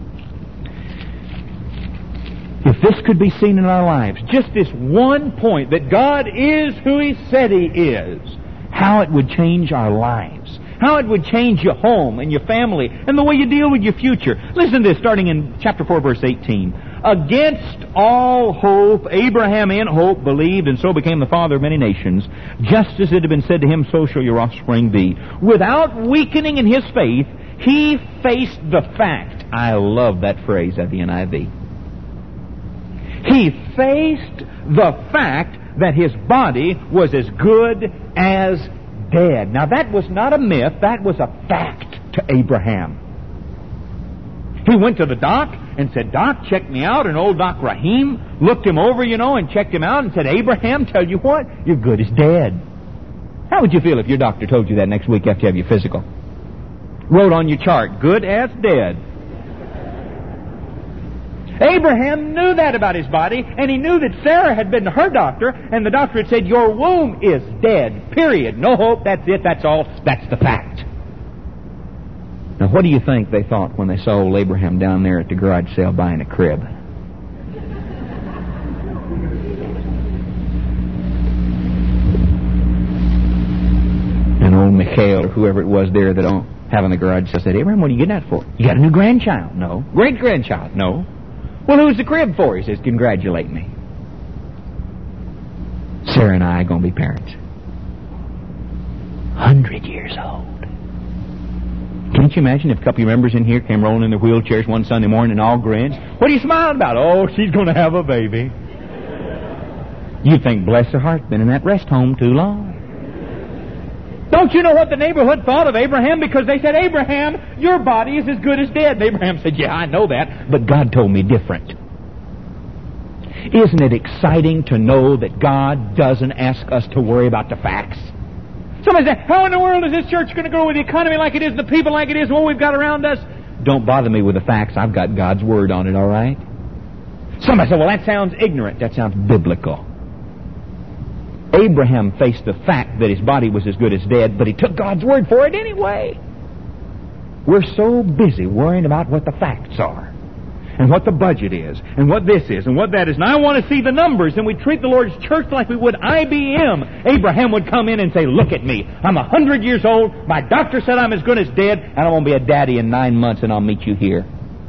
If this could be seen in our lives, just this one point, that God is who He said He is, how it would change our lives. How it would change your home and your family and the way you deal with your future. Listen to this, starting in chapter four, verse eighteen. Against all hope, Abraham in hope believed, and so became the father of many nations. Just as it had been said to him, so shall your offspring be. Without weakening in his faith, he faced the fact. I love that phrase at the N I V. He faced the fact that his body was as good as dead. Now that was not a myth, that was a fact to Abraham. He went to the doc and said, Doc, check me out. And old Doc Rahim looked him over, you know, and checked him out and said, Abraham, tell you what, you're good as dead. How would you feel if your doctor told you that next week after you have your physical? Wrote on your chart, good as dead. Abraham knew that about his body, and he knew that Sarah had been to her doctor, and the doctor had said, your womb is dead, period. No hope, that's it, that's all, that's the fact. Now, what do you think they thought when they saw old Abraham down there at the garage sale buying a crib? And old Mikhail, or whoever it was there that owned, having the garage sale, said, Abraham, what are you getting that for? You got a new grandchild? No. Great-grandchild? No. Well, who's the crib for? He says, congratulate me. Sarah and I are going to be parents. Hundred years old. Can't you imagine if a couple of your members in here came rolling in their wheelchairs one Sunday morning and all grins? What are you smiling about? Oh, she's going to have a baby. You'd think, bless her heart, been in that rest home too long. Don't you know what the neighborhood thought of Abraham? Because they said, Abraham, your body is as good as dead. And Abraham said, yeah, I know that, but God told me different. Isn't it exciting to know that God doesn't ask us to worry about the facts? Somebody said, how in the world is this church going to go with the economy like it is, the people like it is, what we've got around us? Don't bother me with the facts. I've got God's Word on it, all right? Somebody said, well, that sounds ignorant. That sounds biblical. Abraham faced the fact that his body was as good as dead, but he took God's Word for it anyway. We're so busy worrying about what the facts are, and what the budget is, and what this is, and what that is. And I want to see the numbers, and we treat the Lord's church like we would I B M. Abraham would come in and say, look at me. I'm a hundred years old. My doctor said I'm as good as dead, and I'm going to be a daddy in nine months, and I'll meet you here.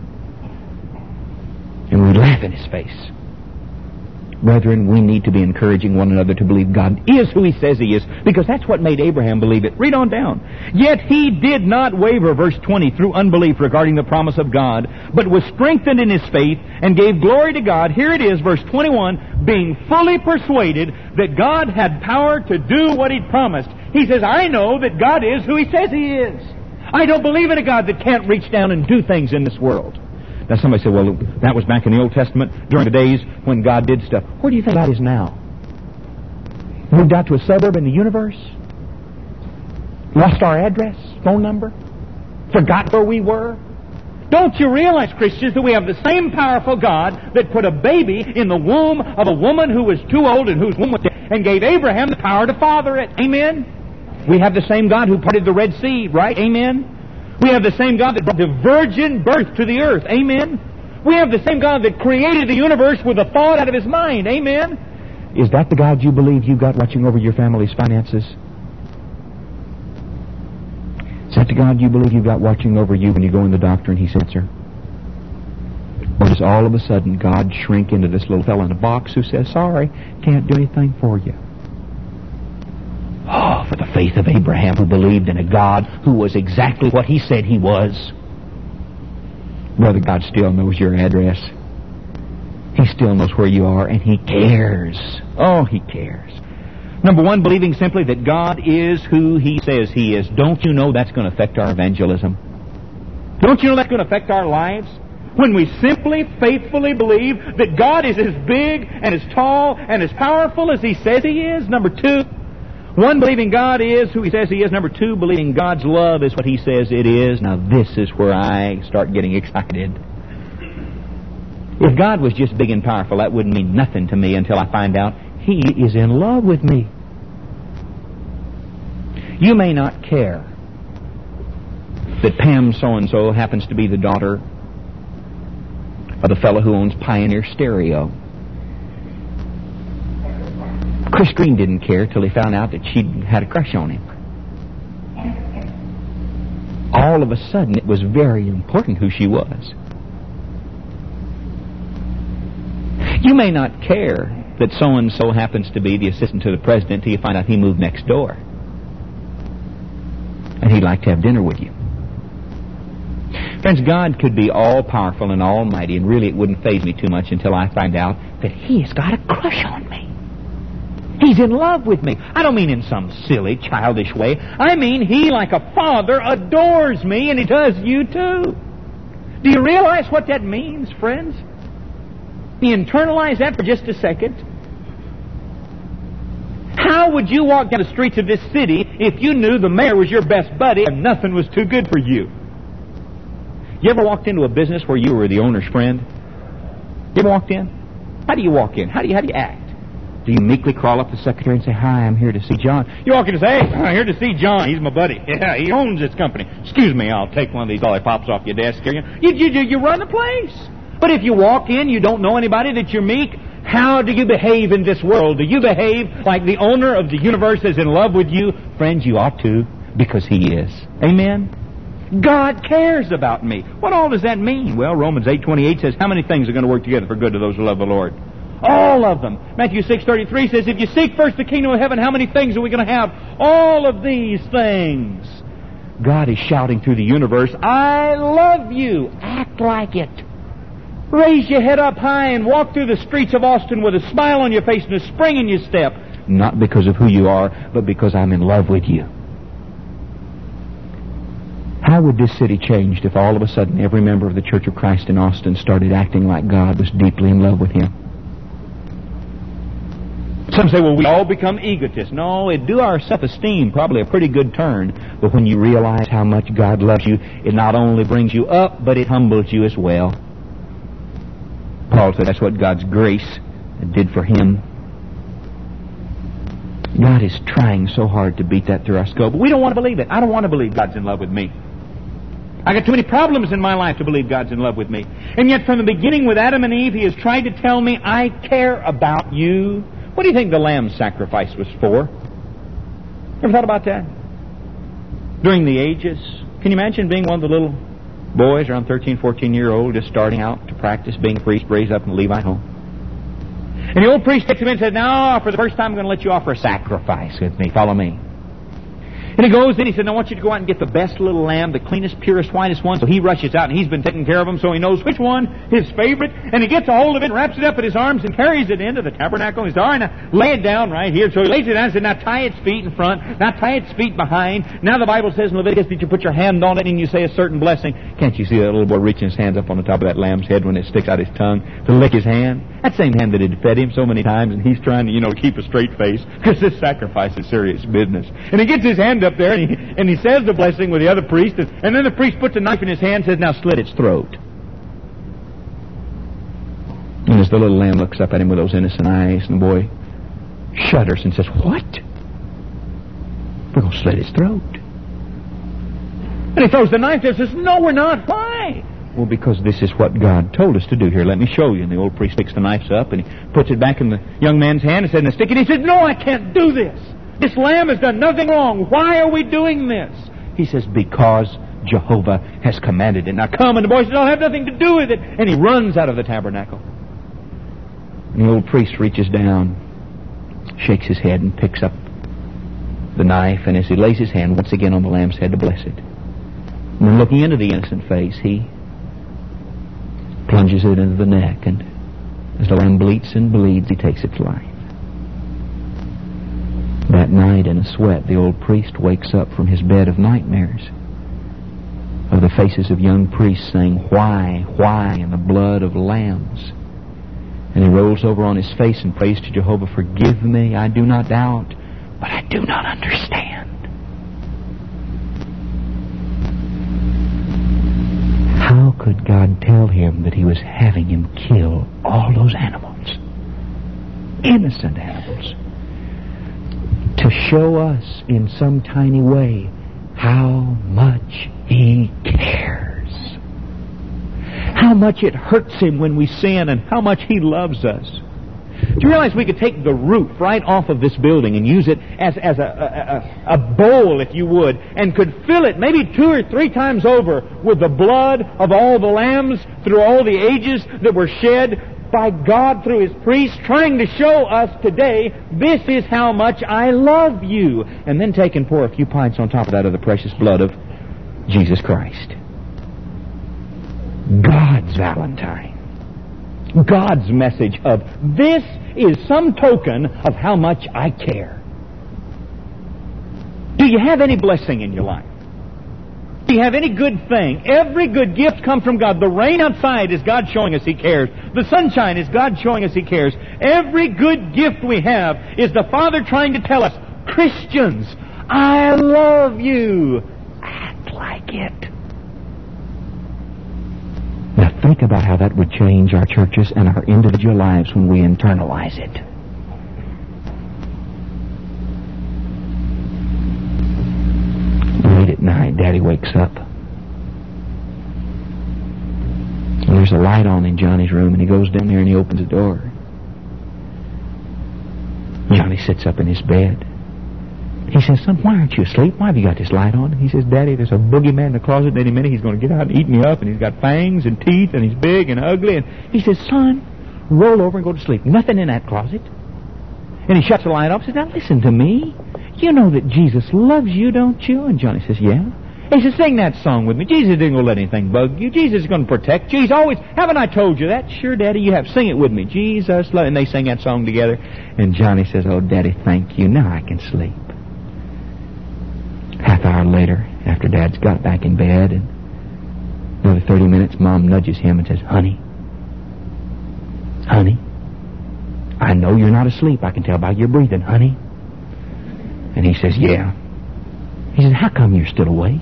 And we'd laugh in his face. Brethren, we need to be encouraging one another to believe God is who He says He is, because that's what made Abraham believe it. Read on down. Yet he did not waver, verse twenty, through unbelief regarding the promise of God, but was strengthened in his faith and gave glory to God. Here it is, verse twenty-one, being fully persuaded that God had power to do what He'd promised. He says, I know that God is who He says He is. I don't believe in a God that can't reach down and do things in this world. Now somebody said, well, that was back in the Old Testament during the days when God did stuff. Where do you think God is now? Moved out to a suburb in the universe? Lost our address, phone number? Forgot where we were? Don't you realize, Christians, that we have the same powerful God that put a baby in the womb of a woman who was too old and whose womb was dead, and gave Abraham the power to father it? Amen? We have the same God who parted the Red Sea, right? Amen? We have the same God that brought the virgin birth to the earth. Amen? We have the same God that created the universe with a thought out of His mind. Amen? Is that the God you believe you've got watching over your family's finances? Is that the God you believe you've got watching over you when you go in the doctor and He says, sir? Or does all of a sudden God shrink into this little fellow in a box who says, sorry, can't do anything for you? Oh, for the faith of Abraham, who believed in a God who was exactly what He said He was. Brother, God still knows your address. He still knows where you are, and He cares. Oh, He cares. Number one, believing simply that God is who He says He is. Don't you know that's going to affect our evangelism? Don't you know that's going to affect our lives? When we simply, faithfully believe that God is as big and as tall and as powerful as He says He is. Number two, one, believing God is who He says He is. Number two, believing God's love is what He says it is. Now this is where I start getting excited. If God was just big and powerful, that wouldn't mean nothing to me until I find out He is in love with me. You may not care that Pam so-and-so happens to be the daughter of the fellow who owns Pioneer Stereo. Chris Green didn't care till he found out that she'd had a crush on him. All of a sudden, it was very important who she was. You may not care that so-and-so happens to be the assistant to the president till you find out he moved next door. And he'd like to have dinner with you. Friends, God could be all-powerful and almighty, and really it wouldn't faze me too much until I find out that He has got a crush on me. He's in love with me. I don't mean in some silly, childish way. I mean He, like a father, adores me, and He does you too. Do you realize what that means, friends? You internalize that for just a second. How would you walk down the streets of this city if you knew the mayor was your best buddy and nothing was too good for you? You ever walked into a business where you were the owner's friend? You ever walked in? How do you walk in? How do you, how do you act? Do you meekly crawl up to the secretary and say, "Hi, I'm here to see John"? You walk in and say, "Hey, I'm here to see John. He's my buddy. Yeah, he owns this company. Excuse me, I'll take one of these lollipops off your desk here." You, you, you, you run the place. But if you walk in, you don't know anybody, that you're meek, how do you behave in this world? Do you behave like the owner of the universe is in love with you? Friends, you ought to, because He is. Amen? God cares about me. What all does that mean? Well, Romans eight twenty-eight says, how many things are going to work together for good to those who love the Lord? All of them. Matthew six thirty-three says, if you seek first the kingdom of heaven, how many things are we going to have? All of these things. God is shouting through the universe, I love you. Act like it. Raise your head up high and walk through the streets of Austin with a smile on your face and a spring in your step. Not because of who you are, but because I'm in love with you. How would this city change if all of a sudden every member of the Church of Christ in Austin started acting like God was deeply in love with Him? Some say, well, we all become egotists. No, it'd do our self-esteem probably a pretty good turn. But when you realize how much God loves you, it not only brings you up, but it humbles you as well. Paul said that's what God's grace did for him. God is trying so hard to beat that through our skull, but we don't want to believe it. I don't want to believe God's in love with me. I got too many problems in my life to believe God's in love with me. And yet from the beginning with Adam and Eve, He has tried to tell me, I care about you. What do you think the lamb sacrifice was for? Ever thought about that? During the ages, can you imagine being one of the little boys around thirteen, fourteen year old just starting out to practice being a priest, raised up in the Levite home? And the old priest takes him in and says, now, for the first time, I'm going to let you offer a sacrifice with me. Follow me. And he goes in, he said, I want you to go out and get the best little lamb, the cleanest, purest, whitest one. So he rushes out, and he's been taking care of him, so he knows which one, his favorite. And he gets a hold of it, wraps it up in his arms, and carries it into the tabernacle. And he said, all right, now lay it down right here. So he lays it down and said, now tie its feet in front, now tie its feet behind. Now the Bible says in Leviticus that you put your hand on it and you say a certain blessing. Can't you see that little boy reaching his hands up on the top of that lamb's head when it sticks out his tongue to lick his hand? That same hand that had fed him so many times, and he's trying to, you know, keep a straight face, because this sacrifice is serious business. And he gets his hand up there, and he, and he says the blessing with the other priest, and, and then the priest puts a knife in his hand and says, now slit its throat. And as the little lamb looks up at him with those innocent eyes, and the boy shudders and says, what? We're going to slit its throat. And he throws the knife there and says, no, we're not. Why? Well, because this is what God told us to do here. Let me show you. And the old priest picks the knife up and he puts it back in the young man's hand and said, and stick it. And he said, no, I can't do this. This lamb has done nothing wrong. Why are we doing this? He says, because Jehovah has commanded it. Now come. And the boy says, I'll have nothing to do with it. And he runs out of the tabernacle. And the old priest reaches down, shakes his head, and picks up the knife. And as he lays his hand once again on the lamb's head to bless it, and looking into the innocent face, he plunges it into the neck, and as the lamb bleats and bleeds, he takes its life. That night, in a sweat, the old priest wakes up from his bed of nightmares of the faces of young priests saying, why, why, in the blood of lambs. And he rolls over on his face and prays to Jehovah, forgive me, I do not doubt, but I do not understand. How could God tell him that He was having him kill all those animals, innocent animals, to show us in some tiny way how much He cares, how much it hurts Him when we sin, and how much He loves us? Do you realize we could take the roof right off of this building and use it as, as a, a, a bowl, if you would, and could fill it maybe two or three times over with the blood of all the lambs through all the ages that were shed by God through His priests, trying to show us today, this is how much I love you. And then take and pour a few pints on top of that of the precious blood of Jesus Christ. God's Valentine. God's message of, this is some token of how much I care. Do you have any blessing in your life? Do you have any good thing? Every good gift comes from God. The rain outside is God showing us He cares. The sunshine is God showing us He cares. Every good gift we have is the Father trying to tell us, Christians, I love you. Act like it. Now Think about how that would change our churches and our individual lives when we internalize it. Late at night, Daddy wakes up. And there's a light on in Johnny's room, and he goes down there and he opens the door. Johnny sits up in his bed. He says, "Son, why aren't you asleep? Why have you got this light on?" He says, "Daddy, there's a boogeyman in the closet, and any minute he's going to get out and eat me up, and he's got fangs and teeth, and he's big and ugly." And he says, "Son, roll over and go to sleep. Nothing in that closet." And he shuts the light off and says, "Now listen to me. You know that Jesus loves you, don't you?" And Johnny says, "Yeah." He says, "Sing that song with me. Jesus isn't going to let anything bug you. Jesus is going to protect you. He's always, haven't I told you that?" "Sure, Daddy, you have. Sing it with me. Jesus love." And they sing that song together. And Johnny says, "Oh, Daddy, thank you. Now I can sleep." Half hour later, after Dad's got back in bed, and another thirty minutes, Mom nudges him and says, "Honey, honey, I know you're not asleep. I can tell by your breathing, honey." And he says, "Yeah." He says, "How come you're still awake?"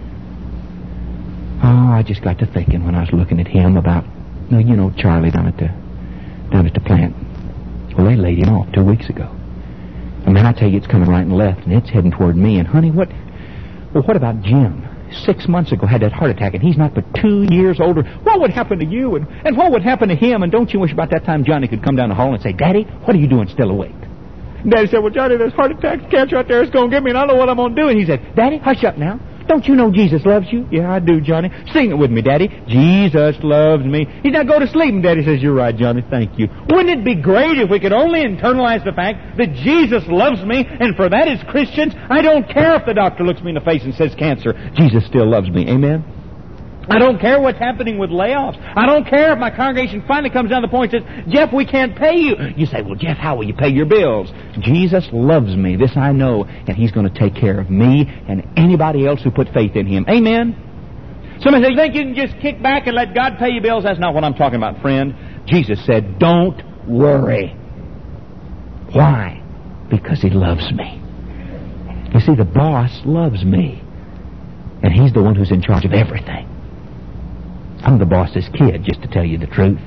"Oh, I just got to thinking when I was looking at him about, you know, Charlie down at the down at the plant. Well, they laid him off two weeks ago. I mean, I tell you, it's coming right and left, and it's heading toward me. And, honey, what... Well, what about Jim? Six months ago had that heart attack, and he's not but two years older. What would happen to you, and, and what would happen to him? And don't you wish about that time Johnny could come down the hall and say, 'Daddy, what are you doing still awake?'" And Daddy said, "Well, Johnny, there's heart attacks, cancer out there. It's going to get me, and I don't know what I'm going to do." And he said, "Daddy, hush up now. Don't you know Jesus loves you?" "Yeah, I do, Johnny." "Sing it with me, Daddy. Jesus loves me." He said, "Go to sleep." And Daddy says, "You're right, Johnny. Thank you." Wouldn't it be great if we could only internalize the fact that Jesus loves me, and for that as Christians, I don't care if the doctor looks me in the face and says cancer. Jesus still loves me. Amen? I don't care what's happening with layoffs. I don't care if my congregation finally comes down to the point and says, "Jeff, we can't pay you." You say, "Well, Jeff, how will you pay your bills?" Jesus loves me. This I know. And He's going to take care of me and anybody else who put faith in Him. Amen? Somebody says, "You think you can just kick back and let God pay your bills?" That's not what I'm talking about, friend. Jesus said, "Don't worry." Why? Because He loves me. You see, the boss loves me. And He's the one who's in charge of everything. I'm the boss's kid, just to tell you the truth.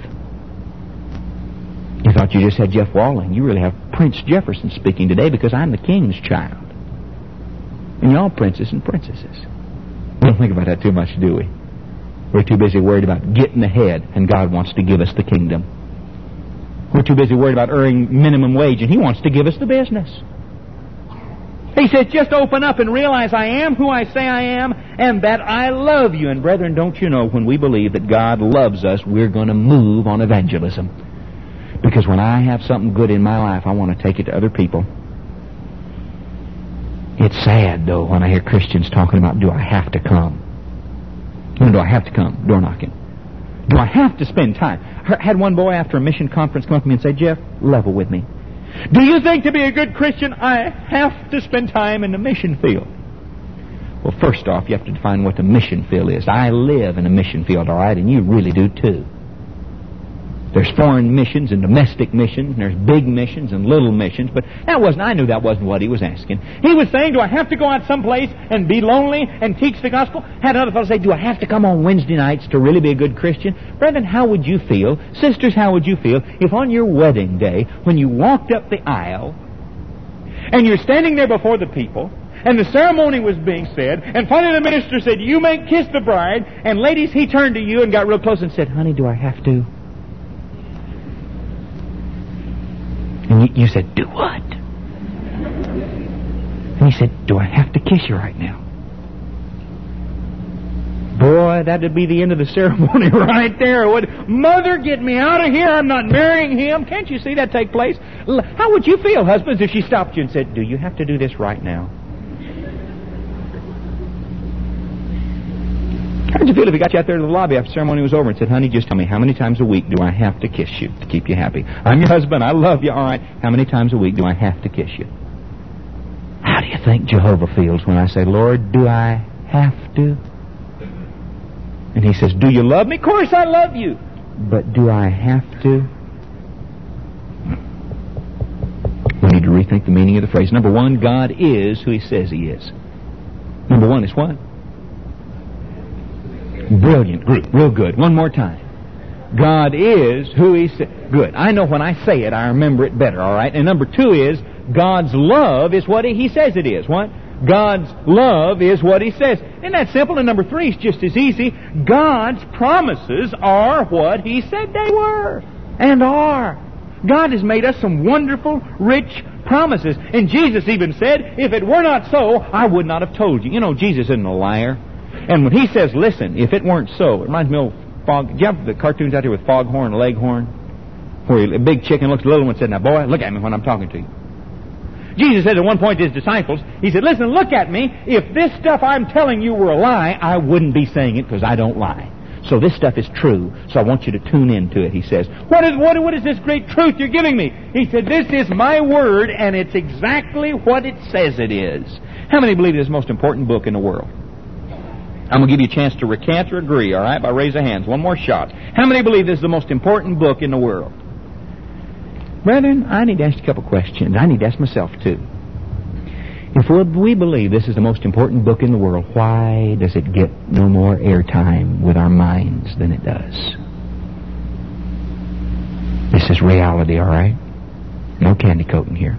You thought you just had Jeff Walling. You really have Prince Jefferson speaking today, because I'm the king's child. And you're all princes and princesses. We don't think about that too much, do we? We're too busy worried about getting ahead, and God wants to give us the kingdom. We're too busy worried about earning minimum wage, and He wants to give us the business. He says, "Just open up and realize I am who I say I am, and that I love you." And brethren, don't you know, when we believe that God loves us, we're going to move on evangelism. Because when I have something good in my life, I want to take it to other people. It's sad, though, when I hear Christians talking about, "Do I have to come? When do I have to come? Door knocking. Do I have to spend time?" I had one boy after a mission conference come up to me and say, "Jeff, level with me. Do you think to be a good Christian, I have to spend time in the mission field?" Well, first off, you have to define what the mission field is. I live in a mission field, all right, and you really do too. There's foreign missions and domestic missions, and there's big missions and little missions, but that wasn't, I knew that wasn't what he was asking. He was saying, "Do I have to go out someplace and be lonely and teach the gospel?" Had another fellow say, "Do I have to come on Wednesday nights to really be a good Christian?" Brethren, how would you feel, sisters, how would you feel if on your wedding day, when you walked up the aisle, and you're standing there before the people, and the ceremony was being said, and finally the minister said, "You may kiss the bride," and ladies, he turned to you and got real close and said, "Honey, do I have to?" And you, you said, "Do what?" And he said, "Do I have to kiss you right now?" Boy, that would be the end of the ceremony right there. Would Mother, get me out of here. I'm not marrying him. Can't you see that take place? How would you feel, husbands, if she stopped you and said, "Do you have to do this right now?" How would you feel if he got you out there to the lobby after the ceremony was over and said, "Honey, just tell me, how many times a week do I have to kiss you to keep you happy? I'm your husband. I love you. All right. How many times a week do I have to kiss you?" How do you think Jehovah feels when I say, "Lord, do I have to?" And He says, "Do you love me?" "Of course I love you. But do I have to?" We need to rethink the meaning of the phrase. Number one, God is who He says He is. Number one is what? Brilliant group. Real good. One more time. God is who He said. Good. I know when I say it, I remember it better, all right? And number two is, God's love is what He, he says it is. What? God's love is what He says. Isn't that simple? And number three is just as easy. God's promises are what He said they were and are. God has made us some wonderful, rich promises. And Jesus even said, if it were not so, I would not have told you. You know, Jesus isn't a liar. And when He says, listen, if it weren't so, it reminds me of Fog. Do you have the cartoons out there with Foghorn and Leghorn? Where a big chicken looks at the little one and said, now boy, look at me when I'm talking to you. Jesus said at one point to His disciples, He said, listen, look at me. If this stuff I'm telling you were a lie, I wouldn't be saying it because I don't lie. So this stuff is true, so I want you to tune into it, He says. What is, what, what is this great truth you're giving me? He said, this is my word, and it's exactly what it says it is. How many believe this is the most important book in the world? I'm going to give you a chance to recant or agree, all right, by raise of hands. One more shot. How many believe this is the most important book in the world? Brethren, I need to ask you a couple questions. I need to ask myself, too. If we believe this is the most important book in the world, why does it get no more airtime with our minds than it does? This is reality, all right? No candy coating here.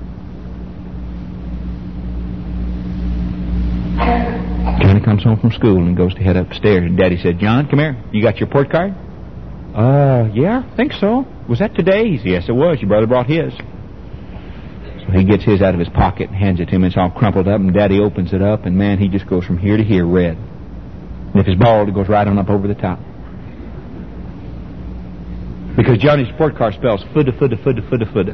Johnny comes home from school and goes to head upstairs. And Daddy said, John, come here. You got your report card? Uh, yeah, I think so. Was that today? He said, yes, it was. Your brother brought his. So he gets his out of his pocket and hands it to him. It's all crumpled up, and Daddy opens it up, and man, he just goes from here to here red. And if it's bald, it goes right on up over the top. Because Johnny's report card spells fudda, fudda, fudda, fudda, fudda.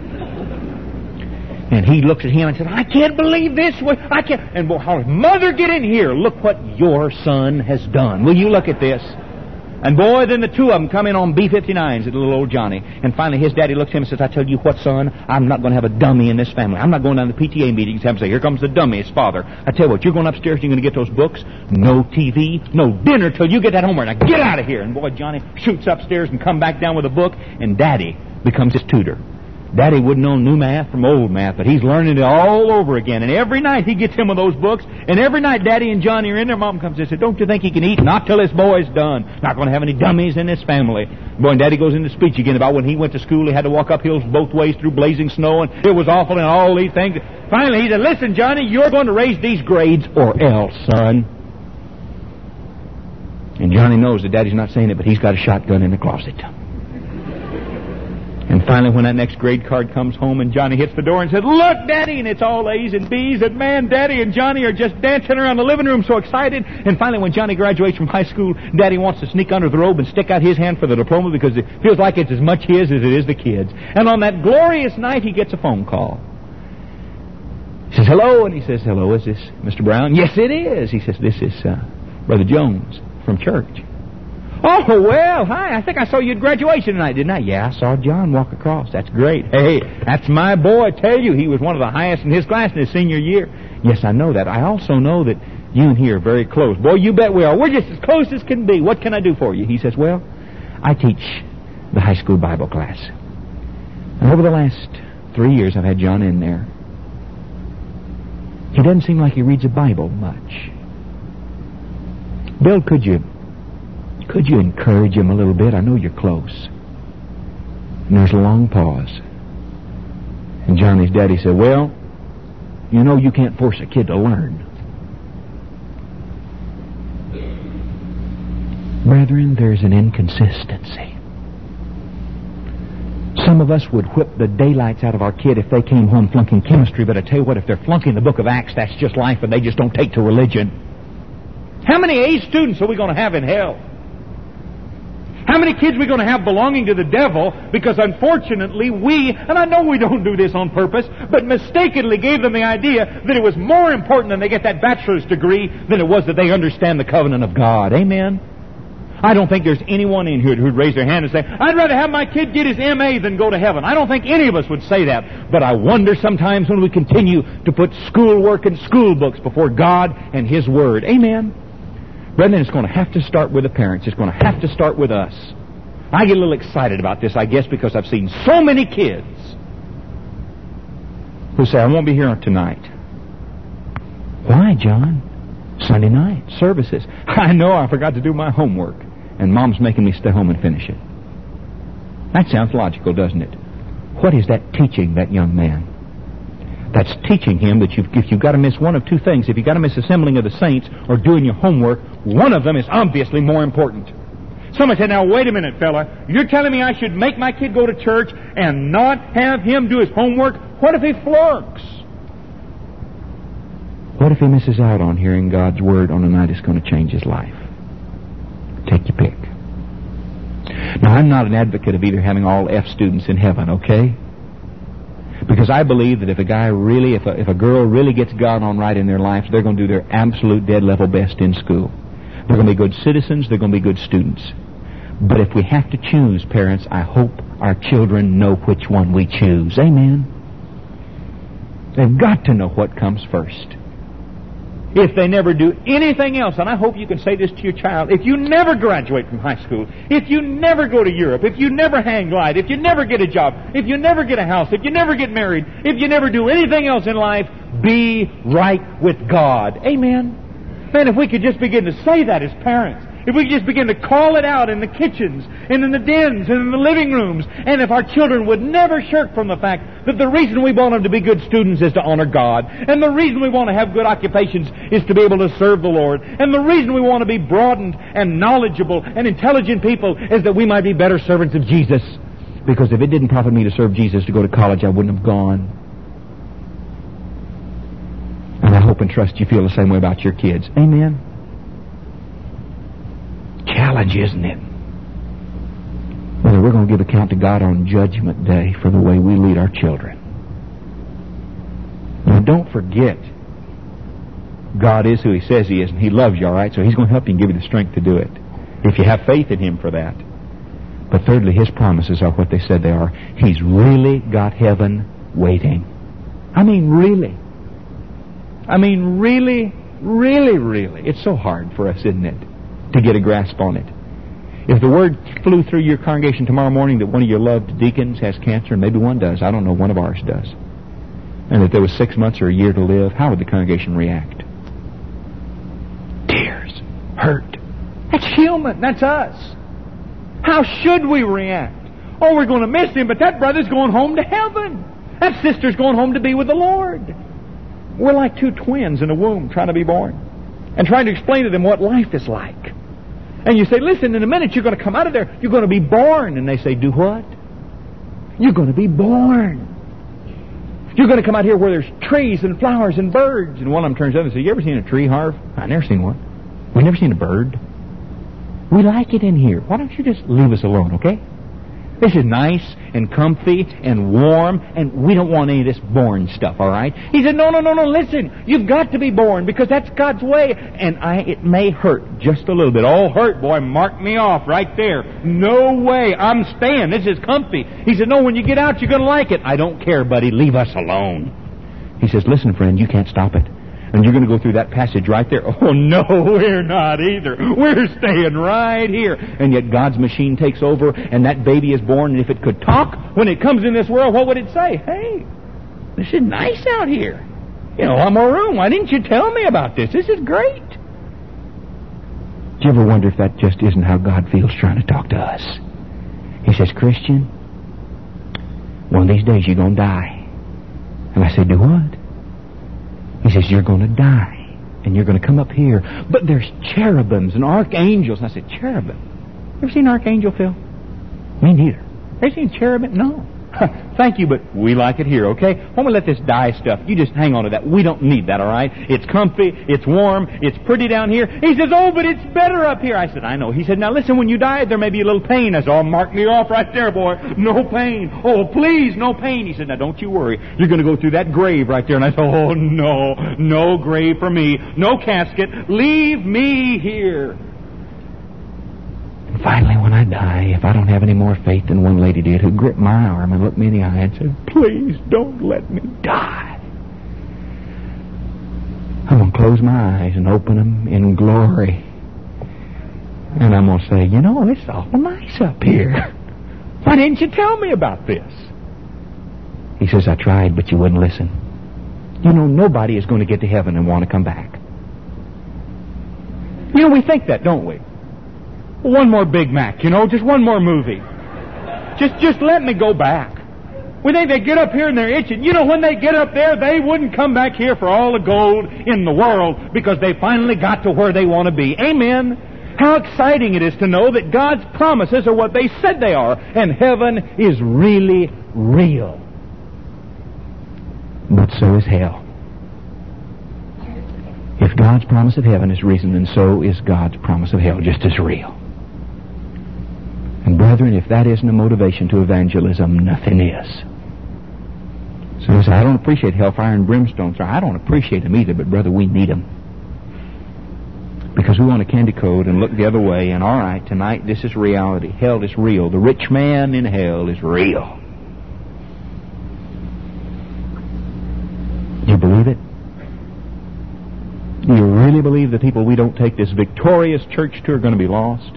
And he looks at him and said, I can't believe this. I can't. And boy, hollers, Mother, get in here. Look what your son has done. Will you look at this? And boy, then the two of them come in on B fifty-nines at little old Johnny. And finally his daddy looks at him and says, I tell you what, son, I'm not going to have a dummy in this family. I'm not going down to the P T A meetings and have him say, here comes the dummy, his father. I tell you what, you're going upstairs, you're going to get those books. No T V, no dinner till you get that homework. Now get out of here. And boy, Johnny shoots upstairs and come back down with a book, and Daddy becomes his tutor. Daddy wouldn't know new math from old math, but he's learning it all over again. And every night he gets him with those books, and every night Daddy and Johnny are in there. Mom comes in and says, don't you think he can eat? Not till this boy's done. Not going to have any dummies in this family. Boy, and Daddy goes into speech again about when he went to school, he had to walk up hills both ways through blazing snow, and it was awful and all these things. Finally he said, listen, Johnny, you're going to raise these grades or else, son. And Johnny knows that Daddy's not saying it, but he's got a shotgun in the closet. And finally, when that next grade card comes home and Johnny hits the door and says, look, Daddy, and it's all A's and B's, and man, Daddy and Johnny are just dancing around the living room so excited. And finally, when Johnny graduates from high school, Daddy wants to sneak under the robe and stick out his hand for the diploma because it feels like it's as much his as it is the kids. And on that glorious night, he gets a phone call. He says, hello, and he says, hello, is this Mister Brown? Yes, it is. He says, this is uh, Brother Jones from church. Oh, well, hi, I think I saw you at graduation tonight, didn't I? Yeah, I saw John walk across. That's great. Hey, that's my boy. I tell you, he was one of the highest in his class in his senior year. Yes, I know that. I also know that you and he are very close. Boy, you bet we are. We're just as close as can be. What can I do for you? He says, well, I teach the high school Bible class. And over the last three years, I've had John in there. He doesn't seem like he reads the Bible much. Bill, could you... Could you encourage him a little bit? I know you're close. And there's a long pause. And Johnny's daddy said, well, you know you can't force a kid to learn. Brethren, there's an inconsistency. Some of us would whip the daylights out of our kid if they came home flunking chemistry, but I tell you what, if they're flunking the book of Acts, that's just life, and they just don't take to religion. How many A students are we going to have in hell? How many kids are we going to have belonging to the devil because unfortunately we, and I know we don't do this on purpose, but mistakenly gave them the idea that it was more important than they get that bachelor's degree than it was that they understand the covenant of God. Amen? I don't think there's anyone in here who'd raise their hand and say, I'd rather have my kid get his M A than go to heaven. I don't think any of us would say that. But I wonder sometimes when we continue to put schoolwork and school books before God and His Word. Amen? Brethren, it's going to have to start with the parents. It's going to have to start with us. I get a little excited about this, I guess, because I've seen so many kids who say, I won't be here tonight. Why, John? Sunday night, services. I know I forgot to do my homework, and Mom's making me stay home and finish it. That sounds logical, doesn't it? What is that teaching that young man? That's teaching him that you've, if you've got to miss one of two things, if you've got to miss assembling of the saints or doing your homework, one of them is obviously more important. Someone said, now wait a minute, fella. You're telling me I should make my kid go to church and not have him do his homework? What if he flunks? What if he misses out on hearing God's Word on a night that's going to change his life? Take your pick. Now, I'm not an advocate of either having all F students in heaven, okay? Because I believe that if a guy really, if a, if a girl really gets God on right in their lives, they're going to do their absolute dead level best in school. They're going to be good citizens, they're going to be good students. But if we have to choose, parents, I hope our children know which one we choose. Amen? They've got to know what comes first. If they never do anything else, and I hope you can say this to your child, if you never graduate from high school, if you never go to Europe, if you never hang glide, if you never get a job, if you never get a house, if you never get married, if you never do anything else in life, be right with God. Amen? Man, if we could just begin to say that as parents, if we could just begin to call it out in the kitchens, and in the dens, and in the living rooms, and if our children would never shirk from the fact that the reason we want them to be good students is to honor God, and the reason we want to have good occupations is to be able to serve the Lord, and the reason we want to be broadened and knowledgeable and intelligent people is that we might be better servants of Jesus. Because if it didn't profit me to serve Jesus to go to college, I wouldn't have gone. And I hope and trust you feel the same way about your kids. Amen? Challenge, isn't it? Whether we're going to give account to God on Judgment Day for the way we lead our children. Now, don't forget, God is who He says He is, and He loves you, all right? So He's going to help you and give you the strength to do it, if you have faith in Him for that. But thirdly, His promises are what they said they are. He's really got heaven waiting. I mean, really. I mean, really, really, really. It's so hard for us, isn't it, to get a grasp on it. If the word flew through your congregation tomorrow morning that one of your loved deacons has cancer, and maybe one does, I don't know, one of ours does, and that there was six months or a year to live, how would the congregation react? Tears. Hurt. That's human. That's us. How should we react? Oh, we're going to miss him, but that brother's going home to heaven. That sister's going home to be with the Lord. We're like two twins in a womb trying to be born and trying to explain to them what life is like. And you say, listen, in a minute you're going to come out of there. You're going to be born. And they say, do what? You're going to be born. You're going to come out here where there's trees and flowers and birds. And one of them turns up and says, you ever seen a tree, Harv? I've never seen one. We've never seen a bird. We like it in here. Why don't you just leave us alone, okay? This is nice and comfy and warm, and we don't want any of this born stuff, all right? He said, no, no, no, no, listen. You've got to be born because that's God's way. And I, it may hurt just a little bit. Oh, hurt, boy, mark me off right there. No way. I'm staying. This is comfy. He said, no, when you get out, you're going to like it. I don't care, buddy. Leave us alone. He says, listen, friend, you can't stop it. And you're going to go through that passage right there. Oh, no, we're not either. We're staying right here. And yet God's machine takes over, and that baby is born, and if it could talk when it comes in this world, what would it say? Hey, this is nice out here. You know, one more room. Why didn't you tell me about this? This is great. Do you ever wonder if that just isn't how God feels trying to talk to us? He says, Christian, one of these days you're going to die. And I say, do what? He says, you're going to die, and you're going to come up here. But there's cherubims and archangels. And I said, cherubim? Ever seen an archangel, Phil? Me neither. Ever seen cherubim? No. Thank you, but we like it here, okay? Why don't we let this die stuff? You just hang on to that. We don't need that, all right? It's comfy, it's warm, it's pretty down here. He says, oh, but it's better up here. I said, I know. He said, now listen, when you die, there may be a little pain. I said, oh, mark me off right there, boy. No pain. Oh, please, no pain. He said, now don't you worry. You're going to go through that grave right there. And I said, oh, no, no grave for me. No casket. Leave me here. Finally, when I die, if I don't have any more faith than one lady did who gripped my arm and looked me in the eye and said, please don't let me die, I'm going to close my eyes and open them in glory. And I'm going to say, you know, it's awful nice up here. Why didn't you tell me about this? He says, I tried, but you wouldn't listen. You know, nobody is going to get to heaven and want to come back. You know, we think that, don't we? One more Big Mac, you know, just one more movie. Just, just let me go back. We think they get up here and they're itching. You know, when they get up there, they wouldn't come back here for all the gold in the world because they finally got to where they want to be. Amen. How exciting it is to know that God's promises are what they said they are, and heaven is really real. But so is hell. If God's promise of heaven is reason, then so is God's promise of hell, just as real. And brethren, if that isn't a motivation to evangelism, nothing is. So you say, I don't appreciate hellfire and brimstone, sir. I don't appreciate them either, but brother, we need them. Because we want a candy coat and look the other way, and all right, tonight this is reality. Hell is real. The rich man in hell is real. You believe it? Do you really believe the people we don't take this victorious church to are going to be lost?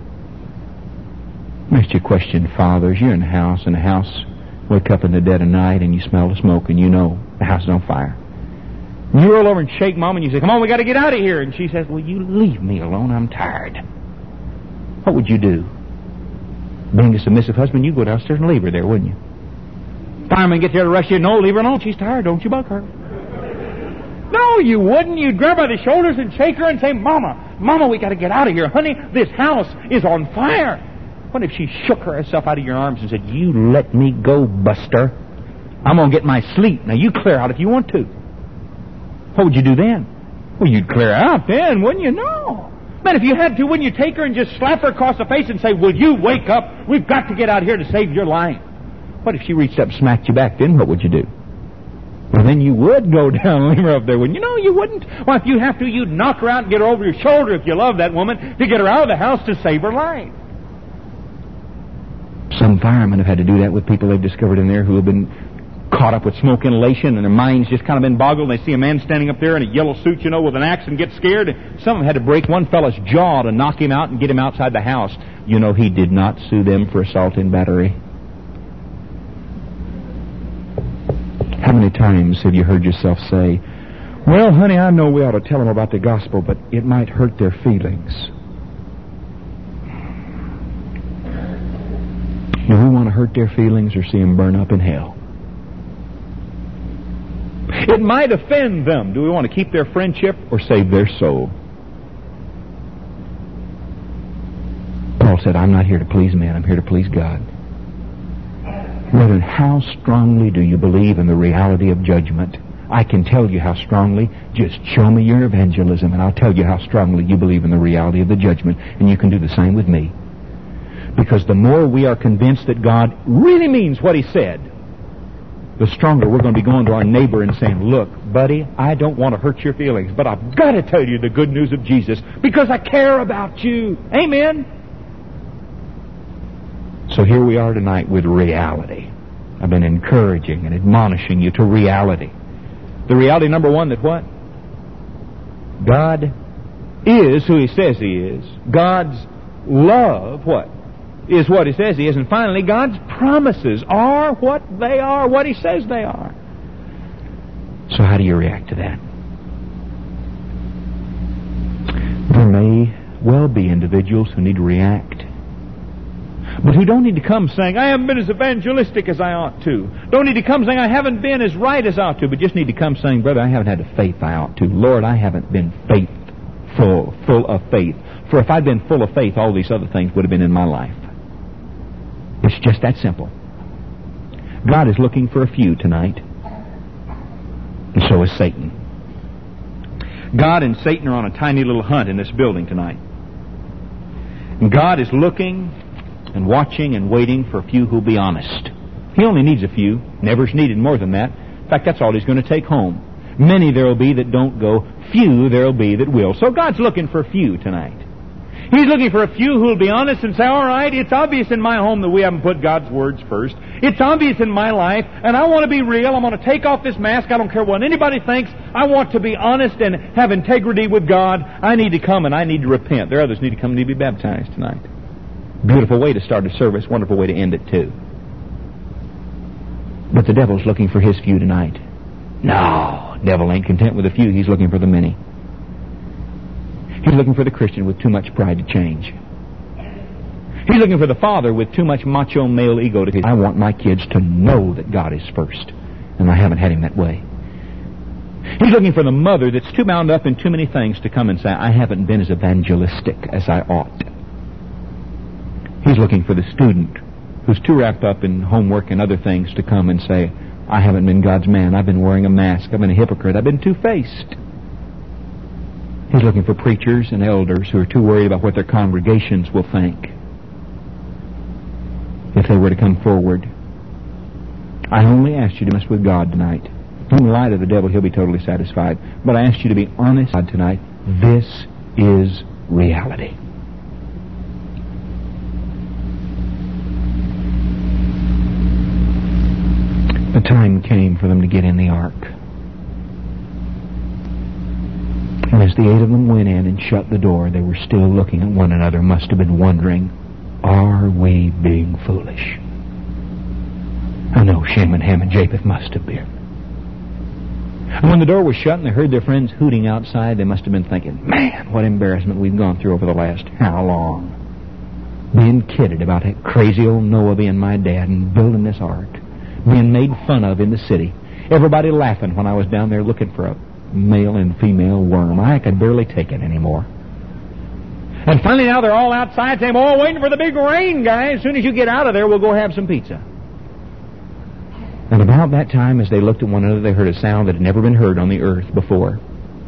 Ask you a question, fathers. You're in the house, and the house, wake up in the dead of night, and you smell the smoke, and you know the house is on fire. You roll over and shake Mom, and you say, come on, we got to get out of here. And she says, will you leave me alone? I'm tired. What would you do? Being a submissive husband, you'd go downstairs and leave her there, wouldn't you? Fireman gets there to rush you. No, leave her alone. She's tired. Don't you bug her. No, you wouldn't. You'd grab her by the shoulders and shake her and say, Mama, Mama, we got to get out of here. Honey, this house is on fire. What if she shook herself out of your arms and said, you let me go, Buster. I'm going to get my sleep. Now, you clear out if you want to. What would you do then? Well, you'd clear out then, wouldn't you? No. Man, if you had to, wouldn't you take her and just slap her across the face and say, will you wake up? We've got to get out here to save your life. What if she reached up and smacked you back then? What would you do? Well, then you would go down and leave her up there, wouldn't you? No, you wouldn't. Well, if you have to, you'd knock her out and get her over your shoulder if you love that woman to get her out of the house to save her life. Some firemen have had to do that with people they've discovered in there who have been caught up with smoke inhalation, and their minds just kind of been boggled, and they see a man standing up there in a yellow suit, you know, with an axe and get scared. Some of them had to break one fellow's jaw to knock him out and get him outside the house. You know, he did not sue them for assault and battery. How many times have you heard yourself say, well, honey, I know we ought to tell them about the gospel, but it might hurt their feelings. Do we want to hurt their feelings or see them burn up in hell? It might offend them. Do we want to keep their friendship or save their soul? Paul said, I'm not here to please men, I'm here to please God. Brethren, how strongly do you believe in the reality of judgment? I can tell you how strongly. Just show me your evangelism and I'll tell you how strongly you believe in the reality of the judgment, and you can do the same with me. Because the more we are convinced that God really means what He said, the stronger we're going to be going to our neighbor and saying, look, buddy, I don't want to hurt your feelings, but I've got to tell you the good news of Jesus because I care about you. Amen? So here we are tonight with reality. I've been encouraging and admonishing you to reality. The reality, number one, that what? God is who He says He is. God's love, what? Is what He says He is. And finally, God's promises are what they are, what He says they are. So how do you react to that? There may well be individuals who need to react, but who don't need to come saying, I haven't been as evangelistic as I ought to. Don't need to come saying, I haven't been as right as I ought to, but just need to come saying, brother, I haven't had the faith I ought to. Lord, I haven't been faithful, full of faith. For if I'd been full of faith, all these other things would have been in my life. It's just that simple. God is looking for a few tonight. And so is Satan. God and Satan are on a tiny little hunt in this building tonight. And God is looking and watching and waiting for a few who'll be honest. He only needs a few. Never's needed more than that. In fact, that's all He's going to take home. Many there will be that don't go. Few there will be that will. So God's looking for a few tonight. He's looking for a few who will be honest and say, all right, it's obvious in my home that we haven't put God's words first. It's obvious in my life, and I want to be real. I'm going to take off this mask. I don't care what anybody thinks. I want to be honest and have integrity with God. I need to come and I need to repent. There are others who need to come and need to be baptized tonight. Beautiful way to start a service. Wonderful way to end it, too. But the devil's looking for his few tonight. No, devil ain't content with a few. He's looking for the many. He's looking for the Christian with too much pride to change. He's looking for the father with too much macho male ego to... I want my kids to know that God is first, and I haven't had him that way. He's looking for the mother that's too bound up in too many things to come and say, I haven't been as evangelistic as I ought. He's looking for the student who's too wrapped up in homework and other things to come and say, I haven't been God's man. I've been wearing a mask. I've been a hypocrite. I've been two-faced. He's looking for preachers and elders who are too worried about what their congregations will think if they were to come forward. I only asked you to mess with God tonight. Don't lie to the devil. He'll be totally satisfied. But I asked you to be honest God tonight. This is reality. The time came for them to get in the ark. And as the eight of them went in and shut the door, they were still looking at one another, must have been wondering, are we being foolish? I know Shem and Ham and Japheth must have been. And when the door was shut and they heard their friends hooting outside, they must have been thinking, man, what embarrassment we've gone through over the last how long. Being kidded about that crazy old Noah being my dad and building this ark. Being made fun of in the city. Everybody laughing when I was down there looking for a male and female worm. I could barely take it anymore. And finally now they're all outside saying, oh, waiting for the big rain, guys. As soon as you get out of there, we'll go have some pizza. And about that time, as they looked at one another, they heard a sound that had never been heard on the earth before.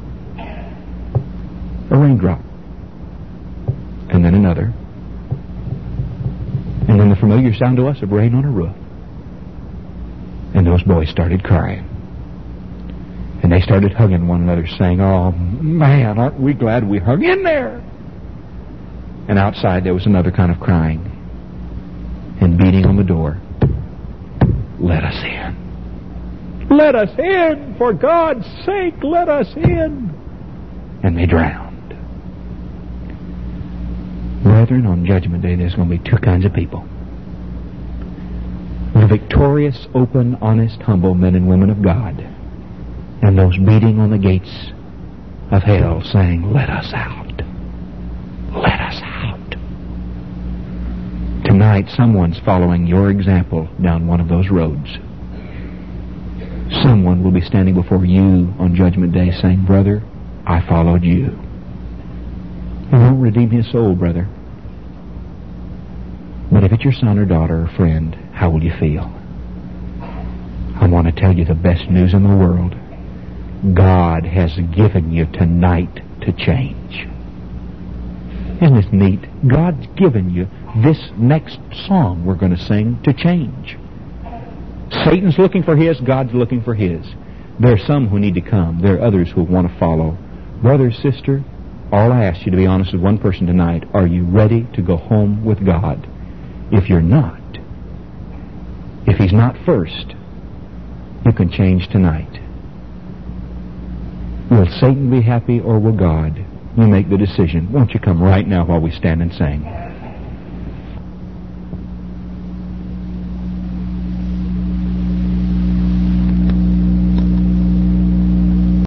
A raindrop. And then another. And then the familiar sound to us of rain on a roof. And those boys started crying. And they started hugging one another, saying, oh, man, aren't we glad we hung in there? And outside there was another kind of crying and beating on the door. Let us in. Let us in! For God's sake, let us in! And they drowned. Brethren, on Judgment Day, there's going to be two kinds of people. The victorious, open, honest, humble men and women of God, and those beating on the gates of hell saying, let us out. Let us out. Tonight, someone's following your example down one of those roads. Someone will be standing before you on Judgment Day saying, brother, I followed you. You won't redeem his soul, brother. But if it's your son or daughter or friend, how will you feel? I want to tell you the best news in the world. God has given you tonight to change. Isn't this neat? God's given you this next song we're going to sing to change. Satan's looking for his, God's looking for his. There are some who need to come. There are others who want to follow. Brother, sister, all I ask you to be honest with one person tonight. Are you ready to go home with God? If you're not, if he's not first, you can change tonight. Will Satan be happy or will God? You make the decision. Won't you come right now while we stand and sing?